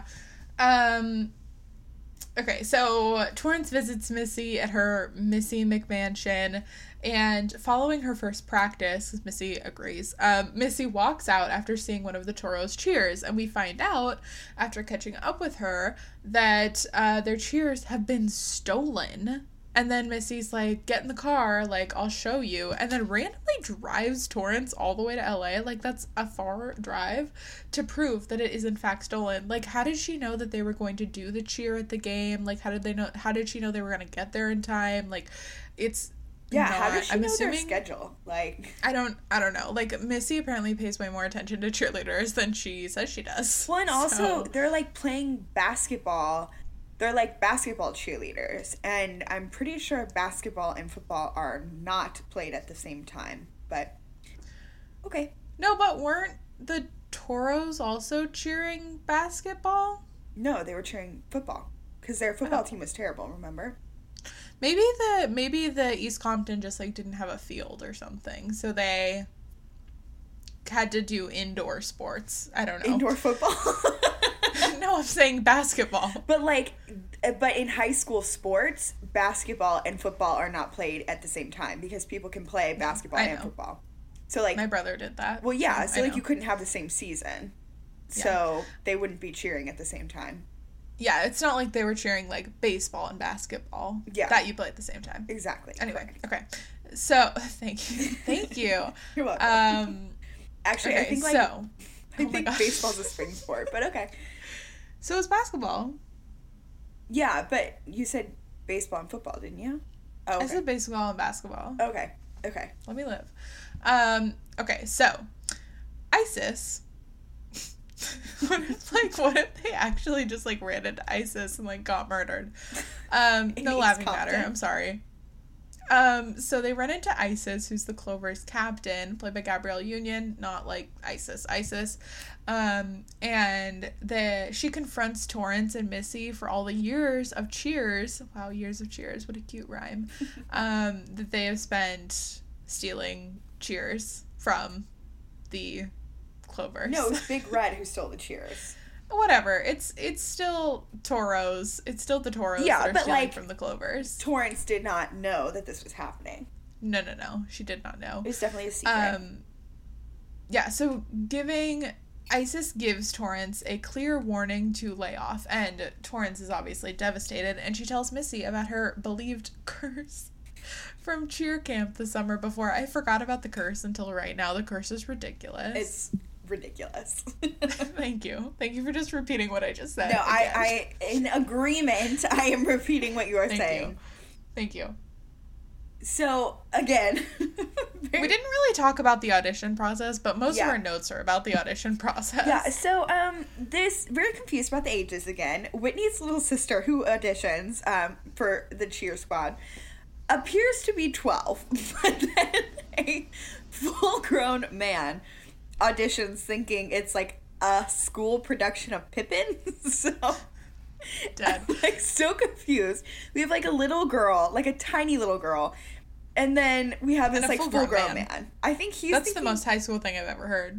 Okay, so Torrance visits Missy at her Missy McMansion, and following her first practice, because Missy agrees, Missy walks out after seeing one of the Toros' cheers, and we find out, after catching up with her, that their cheers have been stolen. And then Missy's like, get in the car, like, I'll show you. And then randomly drives Torrance all the way to LA. Like, that's a far drive to prove that it is in fact stolen. Like, how did she know that they were going to do the cheer at the game? Like, how did she know they were going to get there in time? Like, it's how did she know their schedule? Like, I don't know. Like, Missy apparently pays way more attention to cheerleaders than she says she does. Well, and also, they're, like, playing basketball They're like basketball cheerleaders, and I'm pretty sure basketball and football are not played at the same time. But okay. No, but weren't the Toros also cheering basketball? No, they were cheering football because their football team was terrible. Remember? Maybe the East Compton just like didn't have a field or something, so they had to do indoor sports. I don't know. Indoor football. No, I'm saying basketball. But in high school sports, basketball and football are not played at the same time because people can play basketball and football. So like my brother did that. Well, yeah, so like you couldn't have the same season. So they wouldn't be cheering at the same time. Yeah, it's not like they were cheering like baseball and basketball. Yeah. That you play at the same time. Exactly. Anyway, okay. So, thank you. Thank you. You're welcome. Actually, okay, I think baseball's a spring sport, but okay. So is basketball. Yeah, but you said baseball and football, didn't you? Oh, okay. I said baseball and basketball. Okay. Let me live. Okay, so ISIS. What if they actually just like ran into ISIS and like got murdered? No laughing matter. I'm sorry. So they run into Isis, who's the Clovers captain, played by Gabrielle Union, not like ISIS. And she confronts Torrance and Missy for all the years of Cheers. Wow, years of Cheers. What a cute rhyme. That they have spent stealing Cheers from the Clovers. No, it was Big Red who stole the Cheers. Whatever. It's still Toros. It's still the Toros that are stealing from the Clovers. Torrance did not know that this was happening. No. She did not know. It was definitely a secret. Yeah, so ISIS gives Torrance a clear warning to lay off, and Torrance is obviously devastated, and she tells Missy about her believed curse from cheer camp the summer before. I forgot about the curse until right now. The curse is ridiculous. It's ridiculous. Thank you for just repeating what I just said. No, I in agreement. I am repeating what you are saying. Thank you. So again, we didn't really talk about the audition process, but most of our notes are about the audition process. Yeah. So this very confused about the ages again. Whitney's little sister who auditions for the cheer squad appears to be 12, but then a full-grown man auditions thinking it's like a school production of Pippin. So dead. I'm like so confused. We have like a little girl, like a tiny little girl, and then we have this like full-grown man. I think that's the most high school thing I've ever heard.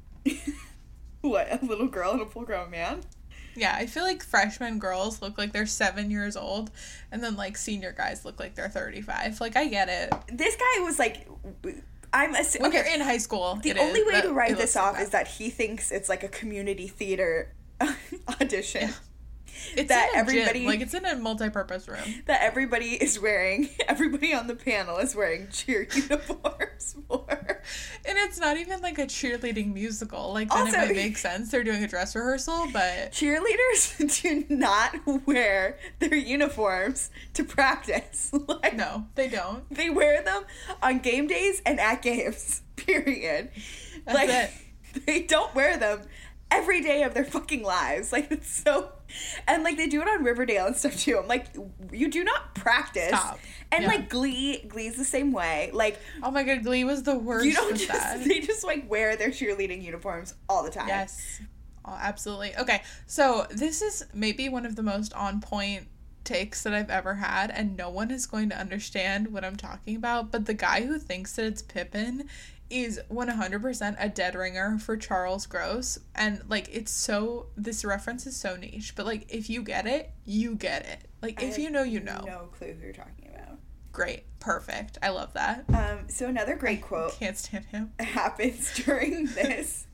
What, a little girl and a full-grown man? Yeah, I feel like freshman girls look like they're 7 years old, and then like senior guys look like they're 35. Like, I get it. This guy was like, when you're in high school, the only way to write this off is that he thinks it's like a community theater audition. Yeah. It's that in a everybody gym. Like, it's in a multi-purpose room that everybody on the panel is wearing cheer uniforms for. And it's not even like a cheerleading musical. Like, then it might make sense. They're doing a dress rehearsal, but cheerleaders do not wear their uniforms to practice. Like, no, they don't. They wear them on game days and at games. Period. That's it. They don't wear them every day of their fucking lives. Like, it's so... And, like, they do it on Riverdale and stuff, too. I'm like, you do not practice. Stop. And, like, Glee's the same way. Like... Oh, my God, Glee was the worst. You don't just... They just, like, wear their cheerleading uniforms all the time. Yes. Oh, absolutely. Okay, so this is maybe one of the most on-point takes that I've ever had, and no one is going to understand what I'm talking about, but the guy who thinks that it's Pippin is 100% a dead ringer for Charles Gross, and like this reference is so niche, but like if you get it, you get it. Like if you know, you know. No clue who you're talking about. Great, perfect. I love that. So another great quote. Can't stand him. Happens during this.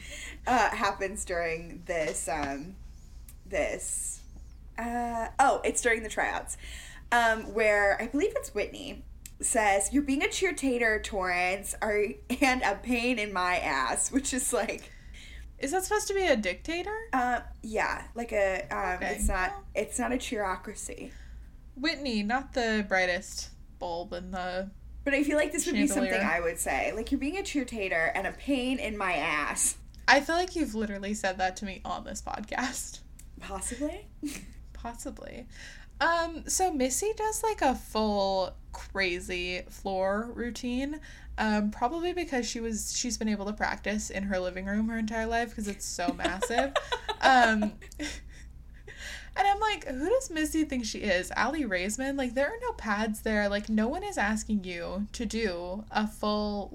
It's during the tryouts, where I believe it's Whitney says, "You're being a cheertater, Torrance, and a pain in my ass," which is like, is that supposed to be a dictator? Yeah, like a okay. It's not a cheerocracy. Whitney, not the brightest bulb in the. But I feel like this would be chandelier. something I would say, like, "You're being a cheertater and a pain in my ass." I feel like you've literally said that to me on this podcast. Possibly. Possibly. So Missy does like a full crazy floor routine. Probably because she's been able to practice in her living room her entire life because it's so massive. And I'm like, who does Missy think she is? Aly Raisman? Like, there are no pads there. Like, no one is asking you to do a full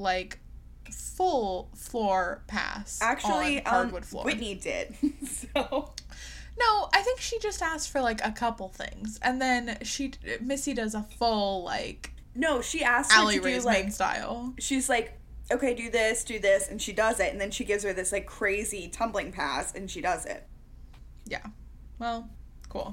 floor pass. Actually, on hardwood floor. Whitney did. So no, I think she just asked for like a couple things, and then Missy does a full like. No, she asked her Aly to do Raisman like style. She's like, okay, do this, and she does it, and then she gives her this like crazy tumbling pass, and she does it. Yeah, well, cool.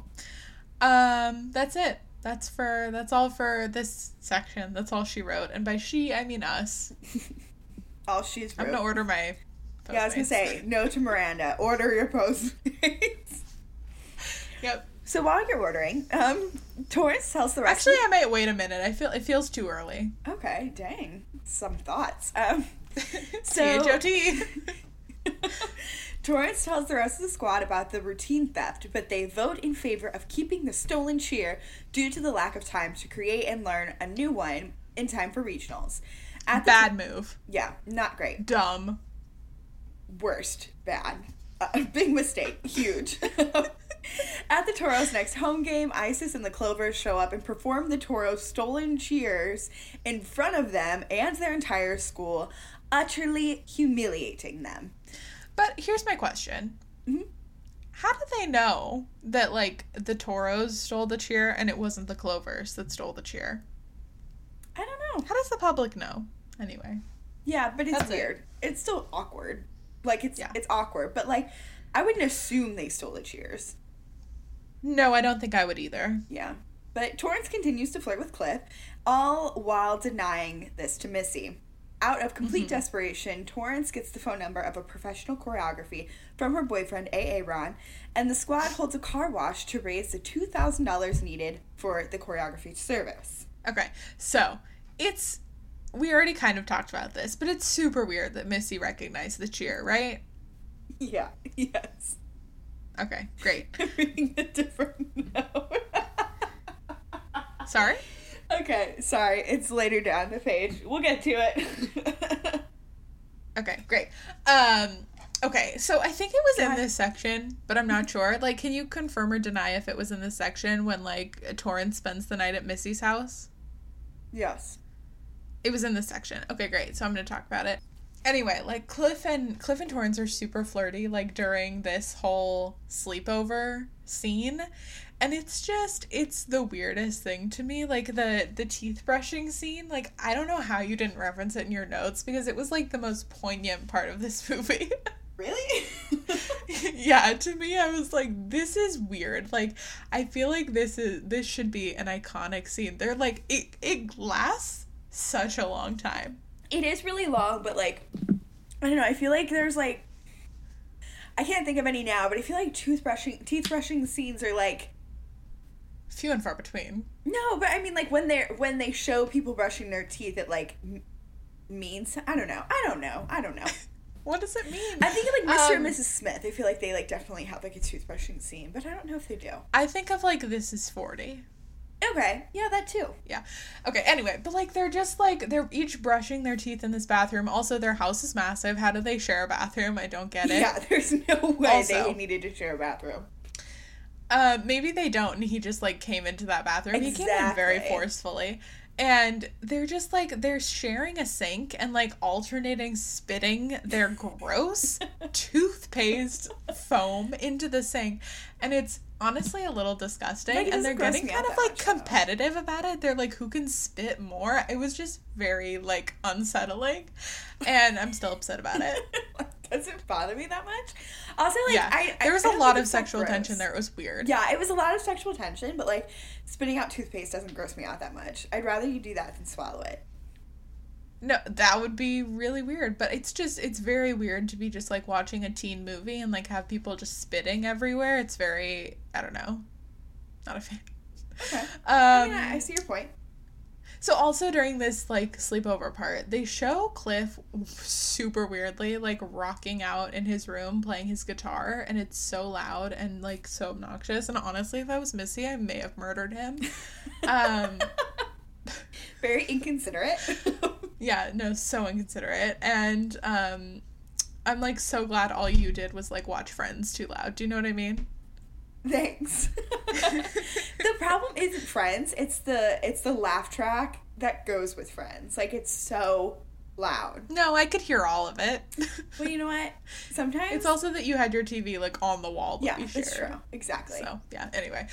That's it. That's all for this section. That's all she wrote, and by she I mean us. All she's wrote. I'm gonna order my. Yeah, I was gonna say no to Miranda. Order your Postmates. Yep. So while you're ordering, Torrance tells the rest. Actually, I might wait a minute. It feels too early. Okay, dang, some thoughts. T-H-O-T. Torrance tells the rest of the squad about the routine theft, but they vote in favor of keeping the stolen cheer due to the lack of time to create and learn a new one in time for regionals. Bad move. Yeah, not great. Dumb. Worst. Bad. Big mistake. Huge. At the Toros' next home game, Isis and the Clovers show up and perform the Toros' stolen cheers in front of them and their entire school, utterly humiliating them. But here's my question. Mm-hmm. How did they know that, like, the Toros stole the cheer and it wasn't the Clovers that stole the cheer? I don't know. How does the public know? Anyway. Yeah, but it's That's weird. It's still awkward. Like, it's awkward. But, like, I wouldn't assume they stole the cheers. No, I don't think I would either. Yeah. But Torrance continues to flirt with Cliff, all while denying this to Missy. Out of complete desperation, Torrance gets the phone number of a professional choreography from her boyfriend, A.A. Ron, and the squad holds a car wash to raise the $2,000 needed for the choreography service. Okay, so we already kind of talked about this, but it's super weird that Missy recognized the cheer, right? Yeah, yes. Okay, great. I'm reading a different note. Sorry? Okay, sorry. It's later down the page. We'll get to it. Okay, great. Okay, so I think it was in this section, but I'm not sure. Like, can you confirm or deny if it was in this section when, like, Torrance spends the night at Missy's house? Yes. It was in this section. Okay, great. So I'm going to talk about it. Anyway, like, Cliff and Torrance are super flirty, like, during this whole sleepover scene. And it's the weirdest thing to me. Like, the teeth brushing scene, like, I don't know how you didn't reference it in your notes, because it was, like, the most poignant part of this movie. Really? Yeah, to me, I was like, this is weird. Like, I feel like this should be an iconic scene. They're, like, it lasts such a long time. It is really long, but, like, I don't know, I feel like there's, like, I can't think of any now, but I feel like teeth brushing scenes are, like, few and far between. No, but I mean, like, when they show people brushing their teeth, it, like, means, I don't know. What does it mean? I think of, like, Mr. and Mrs. Smith. I feel like they, like, definitely have, like, a toothbrushing scene, but I don't know if they do. I think of, like, This Is 40. Okay. Yeah, that too. Yeah. Okay, anyway, but, like, they're just, like, they're each brushing their teeth in this bathroom. Also, their house is massive. How do they share a bathroom? I don't get it. Yeah, there's no way they needed to share a bathroom. Maybe they don't, and he just, like, came into that bathroom. Exactly. He came in very forcefully. And they're just, like, they're sharing a sink and, like, alternating spitting their gross toothpaste foam into the sink. And it's honestly a little disgusting. Like, and they're getting kind of, like, much, competitive about it. They're like, who can spit more? It was just very, like, unsettling. And I'm still upset about it. Does it bother me that much? Also, like, yeah. There was a lot of sexual tension there. It was weird. Yeah, it was a lot of sexual tension, but, like, spitting out toothpaste doesn't gross me out that much. I'd rather you do that than swallow it. No, that would be really weird, but it's very weird to be just, like, watching a teen movie and, like, have people just spitting everywhere. It's very, I don't know, not a fan. Okay. I mean, I see your point. So also during this like sleepover part, they show Cliff super weirdly like rocking out in his room playing his guitar, and it's so loud and like so obnoxious. And honestly, if I was Missy, I may have murdered him. Very inconsiderate. Yeah, no, so inconsiderate. And I'm like so glad all you did was like watch Friends too loud. Do you know what I mean? Thanks. The problem isn't Friends, it's the laugh track that goes with Friends. Like, it's so loud. No, I could hear all of it. Well, you know what? Sometimes it's also that you had your TV like on the wall that we shared. It's true. Exactly. So yeah, anyway.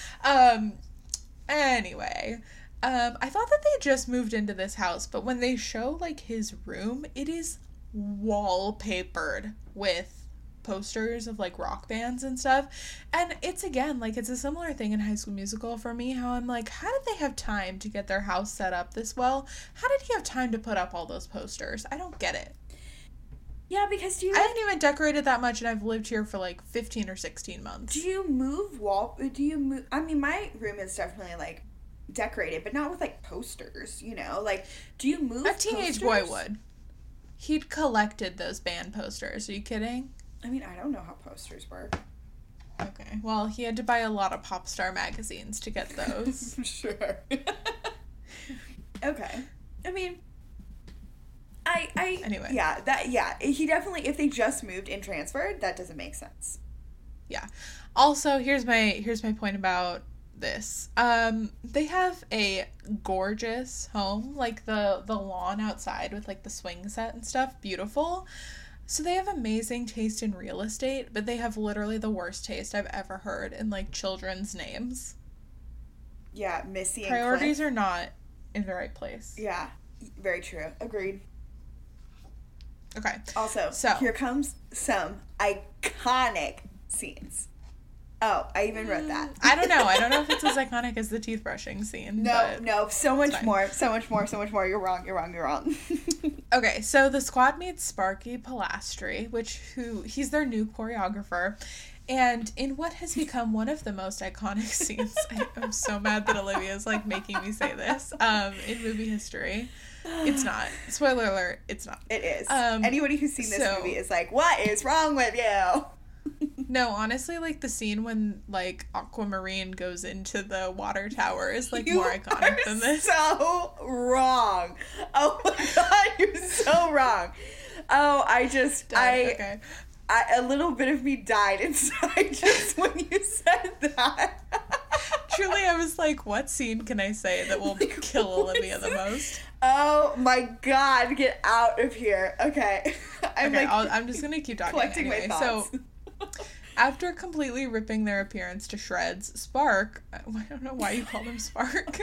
I thought that they just moved into this house, but when they show like his room, it is wallpapered with posters of like rock bands and stuff. And it's again like it's a similar thing in High School Musical for me, how I'm like, how did they have time to get their house set up this well? How did he have time to put up all those posters? I don't get it. Yeah, because I haven't even decorated that much, and I've lived here for like 15 or 16 months. Do you move I mean, my room is definitely like decorated, but not with like posters, you know? Like, do you move a teenage boy would. He'd collected those band posters. Are you kidding? I mean, I don't know how posters work. Okay. Well, he had to buy a lot of pop star magazines to get those. Sure. Okay. I mean, anyway. Yeah, he definitely, if they just moved and transferred, that doesn't make sense. Yeah. Also, here's my point about this. They have a gorgeous home, like the lawn outside with like the swing set and stuff, beautiful. So they have amazing taste in real estate, but they have literally the worst taste I've ever heard in like children's names. Yeah, Missy and priorities Cliff are not in the right place. Yeah, very true. Agreed. Okay. Also, so here comes some iconic scenes. Oh, I even wrote that. I don't know if it's as iconic as the teeth brushing scene. No, so much more. You're wrong. Okay, so the squad meets Sparky Pilastri, he's their new choreographer. And in what has become one of the most iconic scenes, I'm so mad that Olivia's like making me say this, in movie history. It's not. Spoiler alert, it's not. It is. Anybody who's seen this movie is like, what is wrong with you? No, honestly, like the scene when like Aquamarine goes into the water tower is like more iconic than this. So wrong. Oh my god, you're so wrong. Oh, okay. A little bit of me died inside just when you said that. Truly, I was like, what scene can I say that will kill Olivia the most? Oh my god, get out of here. Okay. I'm just gonna keep talking. Collecting my thoughts. So, after completely ripping their appearance to shreds, Spark, I don't know why you call him Spark.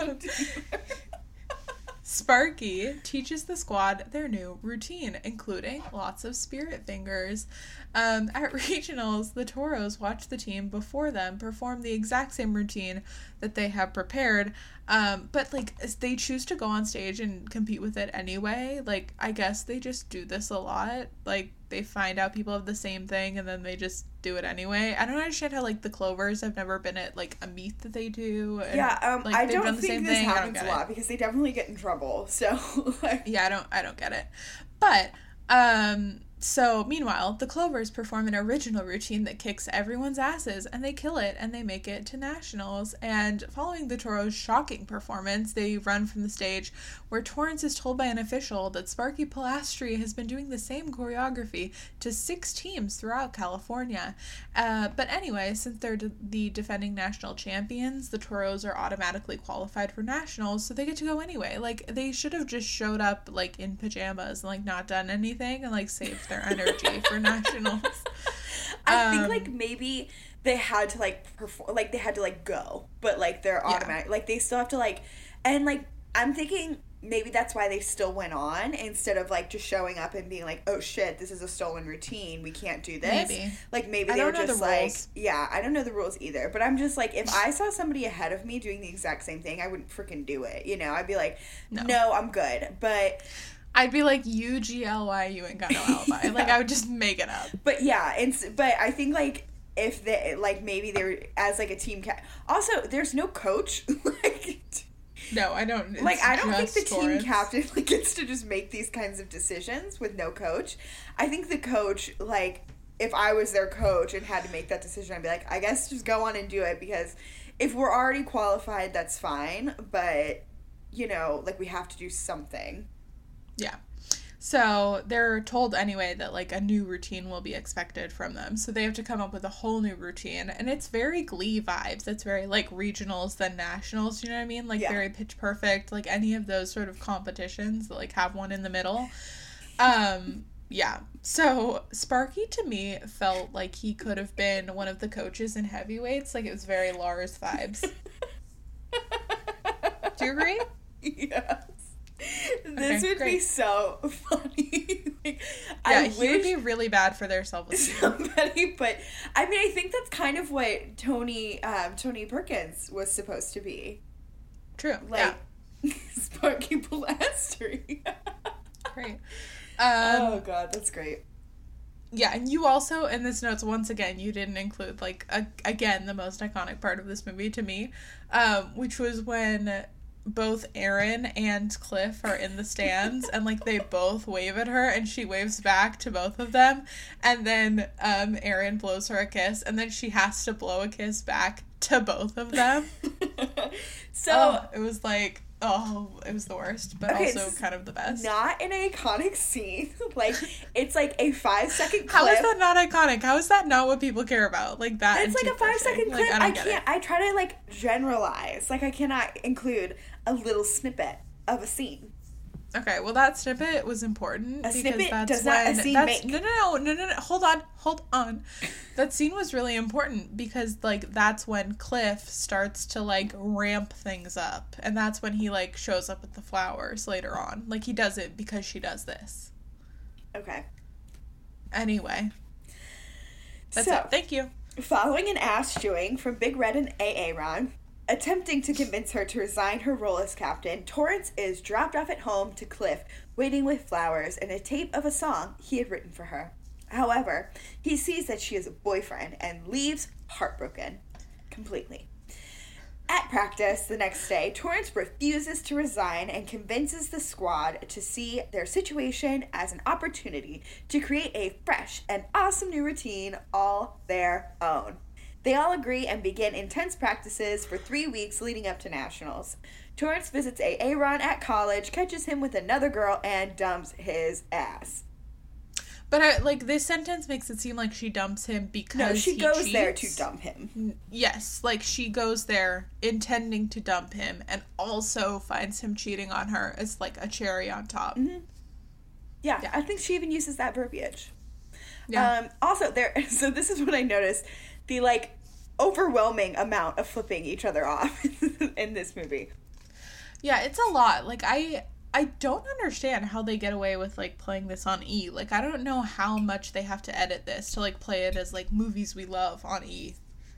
Sparky teaches the squad their new routine, including lots of spirit fingers. At regionals, the Toros watch the team before them perform the exact same routine that they have prepared, but like they choose to go on stage and compete with it anyway. Like, I guess they just do this a lot. Like, they find out people have the same thing and then they just do it anyway. I don't understand how like the Clovers have never been at like a meet that they do. And, like, I don't think this happens a lot because they definitely get in trouble. So like... yeah, I don't get it. But so meanwhile, the Clovers perform an original routine that kicks everyone's asses, and they kill it, and they make it to nationals. And following the Toros' shocking performance, they run from the stage, where Torrance is told by an official that Sparky Pilastri has been doing the same choreography to 6 teams throughout California. But anyway, since they're the defending national champions, the Toros are automatically qualified for nationals, so they get to go anyway. Like, they should have just showed up, like, in pajamas and, like, not done anything and, like, saved their energy for nationals. I think like maybe they had to like perform, like they had to like go, but like they're automatic, like they still have to like, and like I'm thinking maybe that's why they still went on instead of like just showing up and being like, oh shit, this is a stolen routine, we can't do this. Maybe they were just like, yeah, I don't know the rules either, but I'm just like, if I saw somebody ahead of me doing the exact same thing, I wouldn't freaking do it, you know? I'd be like, no, I'm good. But I'd be like, UGLY, you ain't got no alibi. Yeah. Like, I would just make it up. But yeah, but I think, like, if they, like, maybe they were, as, like, a team also, there's no coach. Like, No, I don't. Like, I don't think the Torrance. team captain, like, gets to just make these kinds of decisions with no coach. I think the coach, like, if I was their coach and had to make that decision, I'd be like, I guess just go on and do it, because if we're already qualified, that's fine, but, you know, like, we have to do something. Yeah. So they're told anyway that, like, a new routine will be expected from them. So they have to come up with a whole new routine. And it's very Glee vibes. It's very, like, regionals then nationals, you know what I mean? Like, very Pitch Perfect, like, any of those sort of competitions that, like, have one in the middle. Yeah. So Sparky, to me, felt like he could have been one of the coaches in Heavyweights. Like, it was very Lars vibes. Do you agree? Yes. This would be so funny. Like, yeah, he would be really bad for their self-esteem. Somebody, but I mean, I think that's kind of what Tony Perkins was supposed to be. True. Like, Sparky Pilastre. Great. Oh god, that's great. Yeah, and you also, in this notes, once again, you didn't include, like, again, the most iconic part of this movie to me, which was when both Erin and Cliff are in the stands, and, like, they both wave at her, and she waves back to both of them, and then Erin blows her a kiss, and then she has to blow a kiss back to both of them. So it was like, it was the worst, but also kind of the best. Not an iconic scene. Like, it's like a 5-second clip. How is that not iconic? How is that not what people care about? Like, that. It's like a 5-second clip. Like, I try to, like, generalize. Like, I cannot include a little snippet of a scene. Okay, well, that snippet was important. A snippet does not a scene make. No. Hold on. That scene was really important because, like, that's when Cliff starts to, like, ramp things up. And that's when he, like, shows up with the flowers later on. Like, he does it because she does this. Okay. Anyway. That's it. Thank you. Following an ass chewing from Big Red and Aaron, attempting to convince her to resign her role as captain, Torrance is dropped off at home to Cliff, waiting with flowers and a tape of a song he had written for her. However, he sees that she has a boyfriend and leaves heartbroken. Completely. At practice the next day, Torrance refuses to resign and convinces the squad to see their situation as an opportunity to create a fresh and awesome new routine all their own. They all agree and begin intense practices for 3 weeks leading up to nationals. Torrance visits Aaron at college, catches him with another girl, and dumps his ass. But, this sentence makes it seem like she dumps him because she goes cheats. there to dump him. Yes, like, she goes there intending to dump him and also finds him cheating on her as, like, a cherry on top. Mm-hmm. Yeah, I think she even uses that verbiage. Yeah. Also, so this is what I noticed. The, like, overwhelming amount of flipping each other off in this movie. Yeah, it's a lot. Like, I don't understand how they get away with, like, playing this on E. Like, I don't know how much they have to edit this to, like, play it as, like, movies we love on E.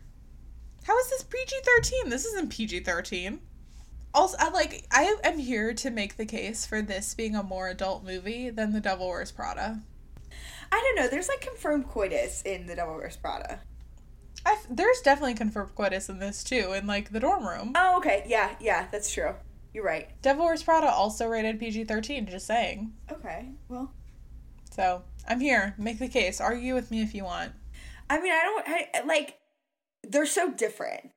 How is this PG-13? This isn't PG-13. Also, I am here to make the case for this being a more adult movie than The Devil Wears Prada. I don't know. There's, like, confirmed coitus in The Devil Wears Prada. There's definitely confirmed coitus in this, too, in, like, the dorm room. Oh, okay. Yeah, that's true. You're right. Devil Wears Prada also rated PG-13, just saying. Okay, well. So, I'm here. Make the case. Argue with me if you want. I mean, they're so different.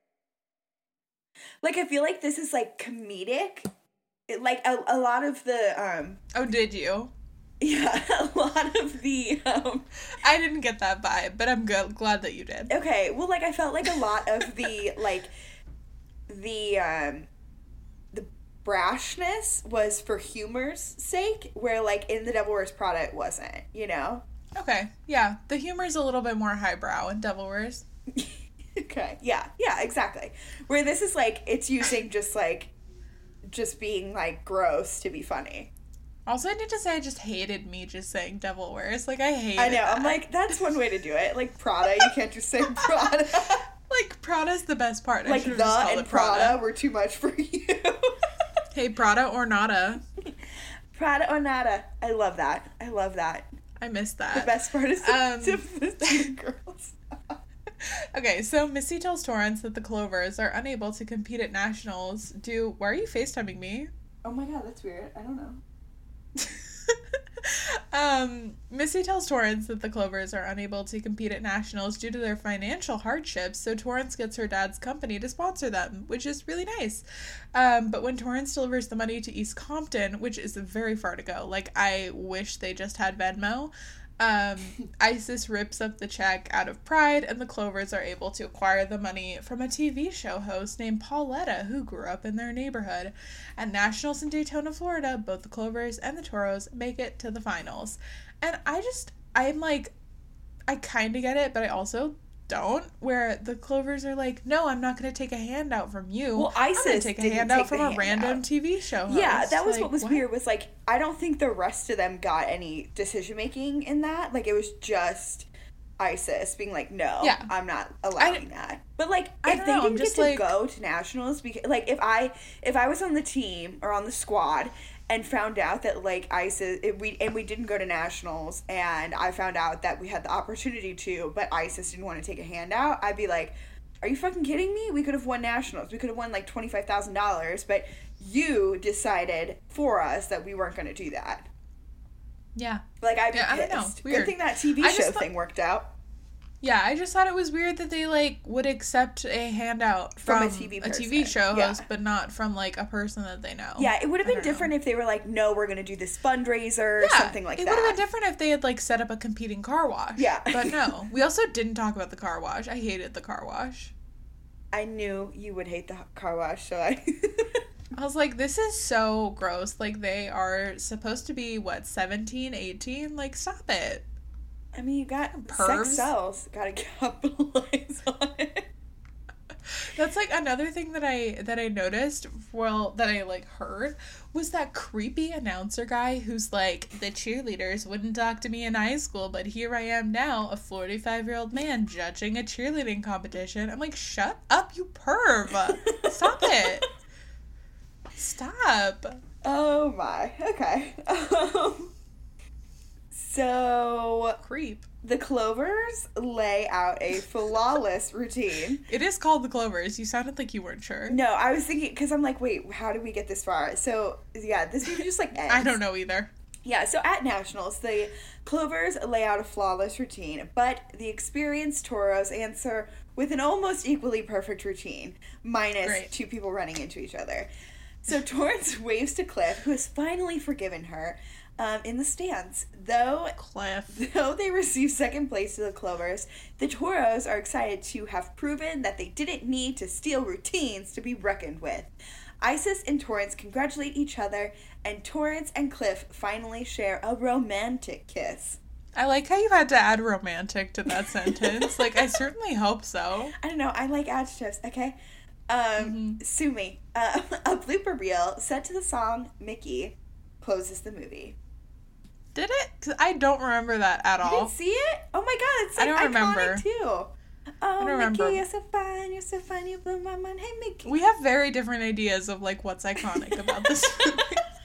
Like, I feel like this is, like, comedic. A lot of the, Oh, did you? Yeah, a lot of the, I didn't get that vibe, but I'm glad that you did. Okay, well, like, I felt like a lot of the, like, the brashness was for humor's sake, where, like, in The Devil Wears Prada it wasn't, you know? Okay, yeah. The humor's a little bit more highbrow in Devil Wears. Okay, yeah, exactly. Where this is, like, it's using just being, like, gross to be funny. Also, I need to say I just hated me just saying Devil Wears. Like, I hate it. I know, I'm like, that's one way to do it. Like, Prada, you can't just say Prada. Like, Prada's the best part. Like, the and Prada were too much for you. Hey, Prada or nada. Prada or nada. I love that. I missed that. The best part is the two girls. Okay, so Missy tells Torrance that the Clovers are unable to compete at nationals. Why are you FaceTiming me? Oh my god, that's weird. I don't know. Missy tells Torrance that the Clovers are unable to compete at nationals due to their financial hardships, so Torrance gets her dad's company to sponsor them, which is really nice. But when Torrance delivers the money to East Compton, which is very far to go, like, I wish they just had Venmo, Isis rips up the check out of pride, and the Clovers are able to acquire the money from a TV show host named Pauletta, who grew up in their neighborhood. At Nationals in Daytona, Florida, both the Clovers and the Toros make it to the finals. And I'm like, I kind of get it, but I also don't, where the Clovers are like, no, I'm not going to take a handout from you. Well, Isis I'm going to take a handout from a random TV show host. Yeah, that was like, what was weird, was like, I don't think the rest of them got any decision making in that. Like, it was just Isis being like, no, I'm not allowing that. But like, if they didn't get to go to nationals, because like, if I was on the team or on the squad and found out that like Isis, we didn't go to nationals, and I found out that we had the opportunity to, but Isis didn't want to take a handout, I'd be like, are you fucking kidding me? We could have won nationals. We could have won like $25,000, but you decided for us that we weren't going to do that. Yeah. Like, I'd be pissed. I don't know. Weird. Good thing that TV show thing worked out. Yeah, I just thought it was weird that they, like, would accept a handout from a TV show host, but not from, like, a person that they know. Yeah, it would have been different if they were like, no, we're going to do this fundraiser or something like that. It would have been different if they had, like, set up a competing car wash. Yeah. But no. We also didn't talk about the car wash. I hated the car wash. I knew you would hate the car wash, so I was like, this is so gross. Like, they are supposed to be, 17, 18? Like, stop it. I mean, you got Pervs. sex sells. Gotta capitalize on it. That's like another thing that I noticed, that I like heard, was that creepy announcer guy who's like, the cheerleaders wouldn't talk to me in high school, but here I am now, a 45-year-old man judging a cheerleading competition. I'm like, shut up, you perv. Stop it. Stop. Oh my. Okay. So, creep. The Clovers lay out a flawless routine. It is called the Clovers. You sounded like you weren't sure. No, I was thinking, because I'm like, wait, how did we get this far? So, yeah, this movie just like ends. I don't know either. Yeah, so at Nationals, the Clovers lay out a flawless routine, but the experienced Toros answer with an almost equally perfect routine, minus two people running into each other. So Torrance waves to Cliff, who has finally forgiven her, in the stands. Though they receive second place to the Clovers, the Toros are excited to have proven that they didn't need to steal routines to be reckoned with. Isis and Torrance congratulate each other, and Torrance and Cliff finally share a romantic kiss. I like how you had to add romantic to that sentence. Like, I certainly hope so. I don't know. I like adjectives, okay? Sue me. A blooper reel set to the song Mickey closes the movie. Did it? Because I don't remember that at all. You didn't see it? Oh my god, it's like I don't iconic remember. too. Oh, Mickey, remember. you're so fine, you blew my mind. Hey, Mickey. We have very different ideas of, like, what's iconic about this movie.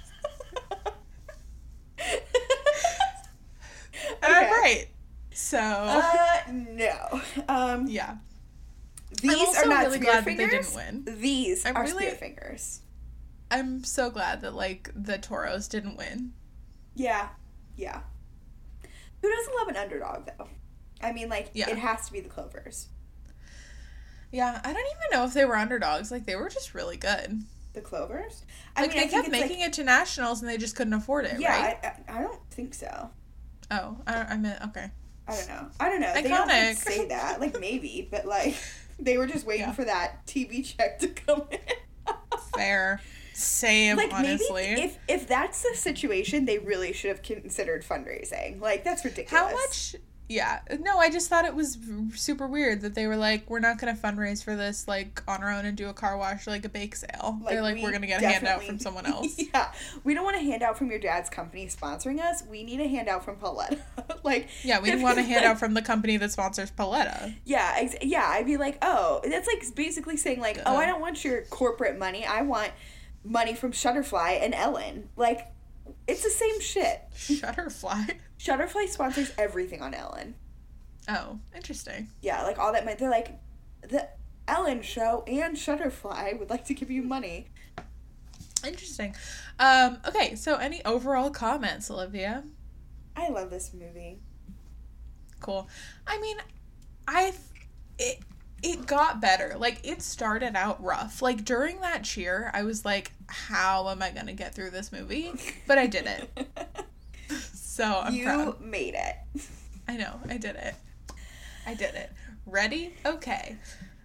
And I'm right. So. No. Yeah. These are not really Spear glad Fingers. that they didn't win. These are Spear Fingers. I'm so glad that, like, the Toros didn't win. Yeah. Yeah. Who doesn't love an underdog, though? I mean, like, it has to be the Clovers. Yeah, I don't even know if they were underdogs. Like, they were just really good. The Clovers? Like, they kept making it to nationals and they just couldn't afford it, right? Yeah, I don't think so. Oh, I meant, okay. I don't know. Iconic. They don't like, say that. Like, maybe, but, like, they were just waiting for that TV check to come in. Fair. Same, like, honestly. Maybe if that's the situation, they really should have considered fundraising. Like, that's ridiculous. How much? Yeah. No, I just thought it was super weird that they were like, we're not going to fundraise for this, like, on our own and do a car wash, like a bake sale. Like, they're like, we're going to get a handout from someone else. Yeah. We don't want a handout from your dad's company sponsoring us. We need a handout from Pauletta. Like, yeah, we want a handout from the company that sponsors Pauletta. Yeah. Yeah. I'd be like, oh, that's like basically saying, like, oh, I don't want your corporate money. I want money from Shutterfly and Ellen. Like, it's the same shit. Shutterfly? Shutterfly sponsors everything on Ellen. Oh, interesting. Yeah, like all that money. They're like, the Ellen Show and Shutterfly would like to give you money. Interesting. Okay, so any overall comments, Olivia? I love this movie. Cool. I mean, it got better. Like, it started out rough. Like, during that cheer, I was like, how am I gonna get through this movie? But I did it. So, I'm proud. You made it. I know, I did it. I did it. Ready? Okay.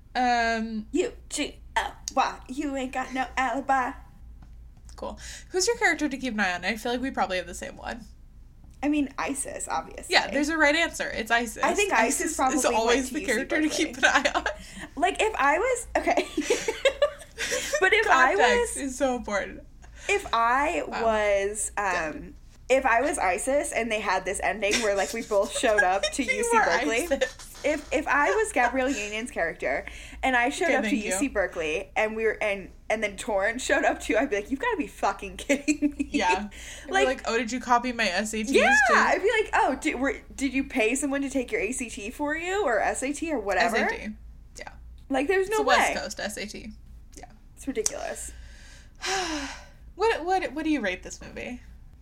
U-G-L-Y. You ain't got no alibi. Cool. Who's your character to keep an eye on? I feel like we probably have the same one. I mean, Isis, obviously. Yeah, there's a right answer. It's Isis. I think Isis probably is always the character to keep an eye on. Like, if I was... Okay. But if I Context was... is so important. If I was... if I was Isis and they had this ending where, like, we both showed up to UC Berkeley... Isis. If I was Gabrielle Union's character and I showed up to UC Berkeley and we were and then Torrance showed up too, I'd be like, you've got to be fucking kidding me. Yeah. Like, oh, did you copy my SATs yeah, too? I'd be like, oh, did you pay someone to take your ACT for you or SAT or whatever? SAT. Yeah. Like, there's no it's a way. West Coast SAT. Yeah. It's ridiculous. What do you rate this movie?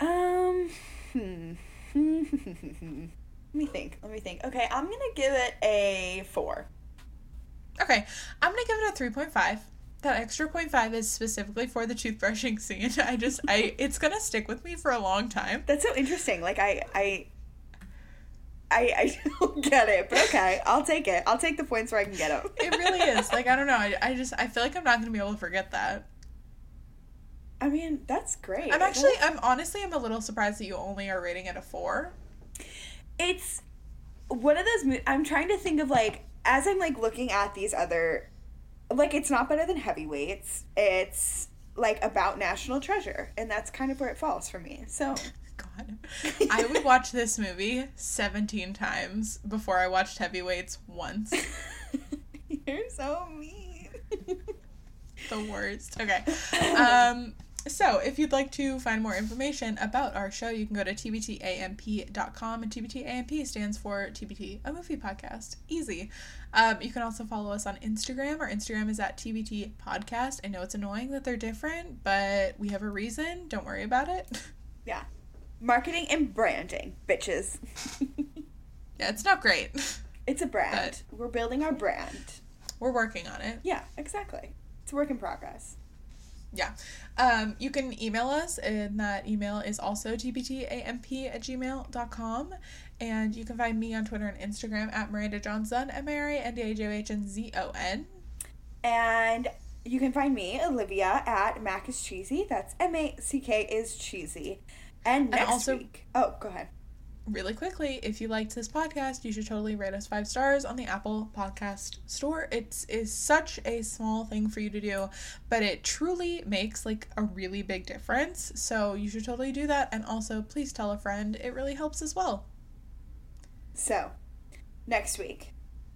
Let me think. Okay, I'm gonna give it a 4. Okay, I'm gonna give it a 3.5. That extra 0.5 is specifically for the toothbrushing scene. It's gonna stick with me for a long time. That's so interesting. Like, I don't get it, but okay, I'll take it. I'll take the points where I can get them. It really is. Like, I don't know. I feel like I'm not gonna be able to forget that. I mean, that's great. I'm a little surprised that you only are rating it a 4. It's one of those I'm trying to think of, like, as I'm, like, looking at these other, like, it's not better than Heavyweights. It's, like, about National Treasure, and that's kind of where it falls for me. So, God, I would watch this movie 17 times before I watched Heavyweights once. You're so mean. The worst. Okay. So, if you'd like to find more information about our show, you can go to tbtamp.com, and TBTAMP stands for TBT, a movie podcast. Easy. You can also follow us on Instagram. Our Instagram is at TBT Podcast. I know it's annoying that they're different, but we have a reason. Don't worry about it. Yeah. Marketing and branding, bitches. Yeah, it's not great. It's a brand. We're building our brand. We're working on it. Yeah, exactly. It's a work in progress. Yeah. You can email us, and that email is also tbtamp@gmail.com. And you can find me on Twitter and Instagram at Miranda Johnson, MarandaJohnzon. And you can find me, Olivia, at Mac is Cheesy. That's MACK is Cheesy. And next week... Oh, go ahead. Really quickly, if you liked this podcast, you should totally rate us 5 stars on the Apple Podcast Store. It is such a small thing for you to do, but it truly makes, like, a really big difference. So you should totally do that. And also, please tell a friend. It really helps as well. So, next week.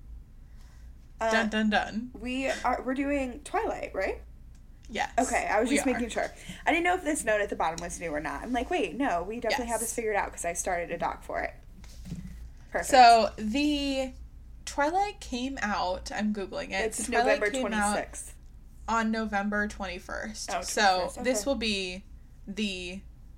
Dun, dun, dun. We're doing Twilight, right? Yes. Okay, I was just making sure. I didn't know if this note at the bottom was new or not. I'm like, wait, no, we definitely have this figured out because I started a doc for it. Perfect. So, the Twilight came out, I'm Googling it. It's November 26th. On November 21st. Oh, 21st. So, okay. this will be the,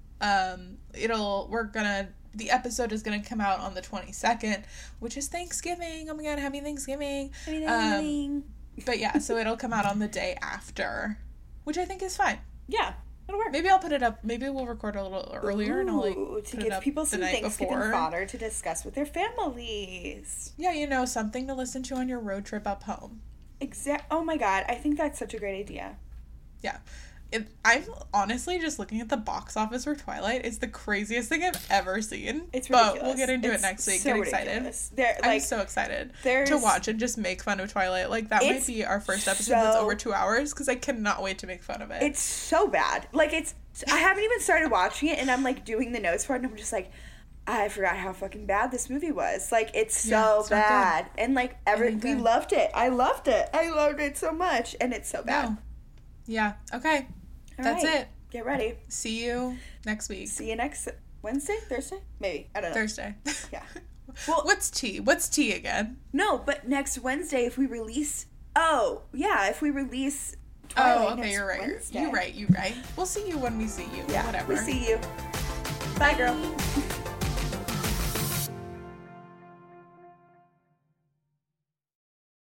the episode is going to come out on the 22nd, which is Thanksgiving. Oh my God, happy Thanksgiving. Happy Thanksgiving. But yeah, so it'll come out on the day after, which I think is fine. Yeah, it'll work. Maybe I'll put it up. Maybe we'll record a little earlier and I'll to give people some Thanksgiving fodder to discuss with their families. Yeah, something to listen to on your road trip up home. Oh my God, I think that's such a great idea. Yeah. I'm honestly just looking at the box office for Twilight. It's the craziest thing I've ever seen. It's ridiculous. But we'll get into it next week. So get excited. I'm so excited to watch and just make fun of Twilight. Like, that might be our first episode that's over 2 hours, because I cannot wait to make fun of it. It's so bad. Like, I haven't even started watching it, and I'm, like, doing the notes for it, and I'm just like, I forgot how fucking bad this movie was. Like, it's so bad. And, like, we loved it. I loved it. I loved it so much, and it's so bad. No. Yeah. Okay. That's it. Get ready. See you next week. See you next Wednesday? Thursday? Maybe. I don't know. Thursday. Yeah. Well, what's tea? What's tea again? No, but next Wednesday if we release. Oh yeah, if we release. Twilight okay, you're right. Wednesday. You're right. We'll see you when we see you. Yeah, whatever. We see you. Bye, girl.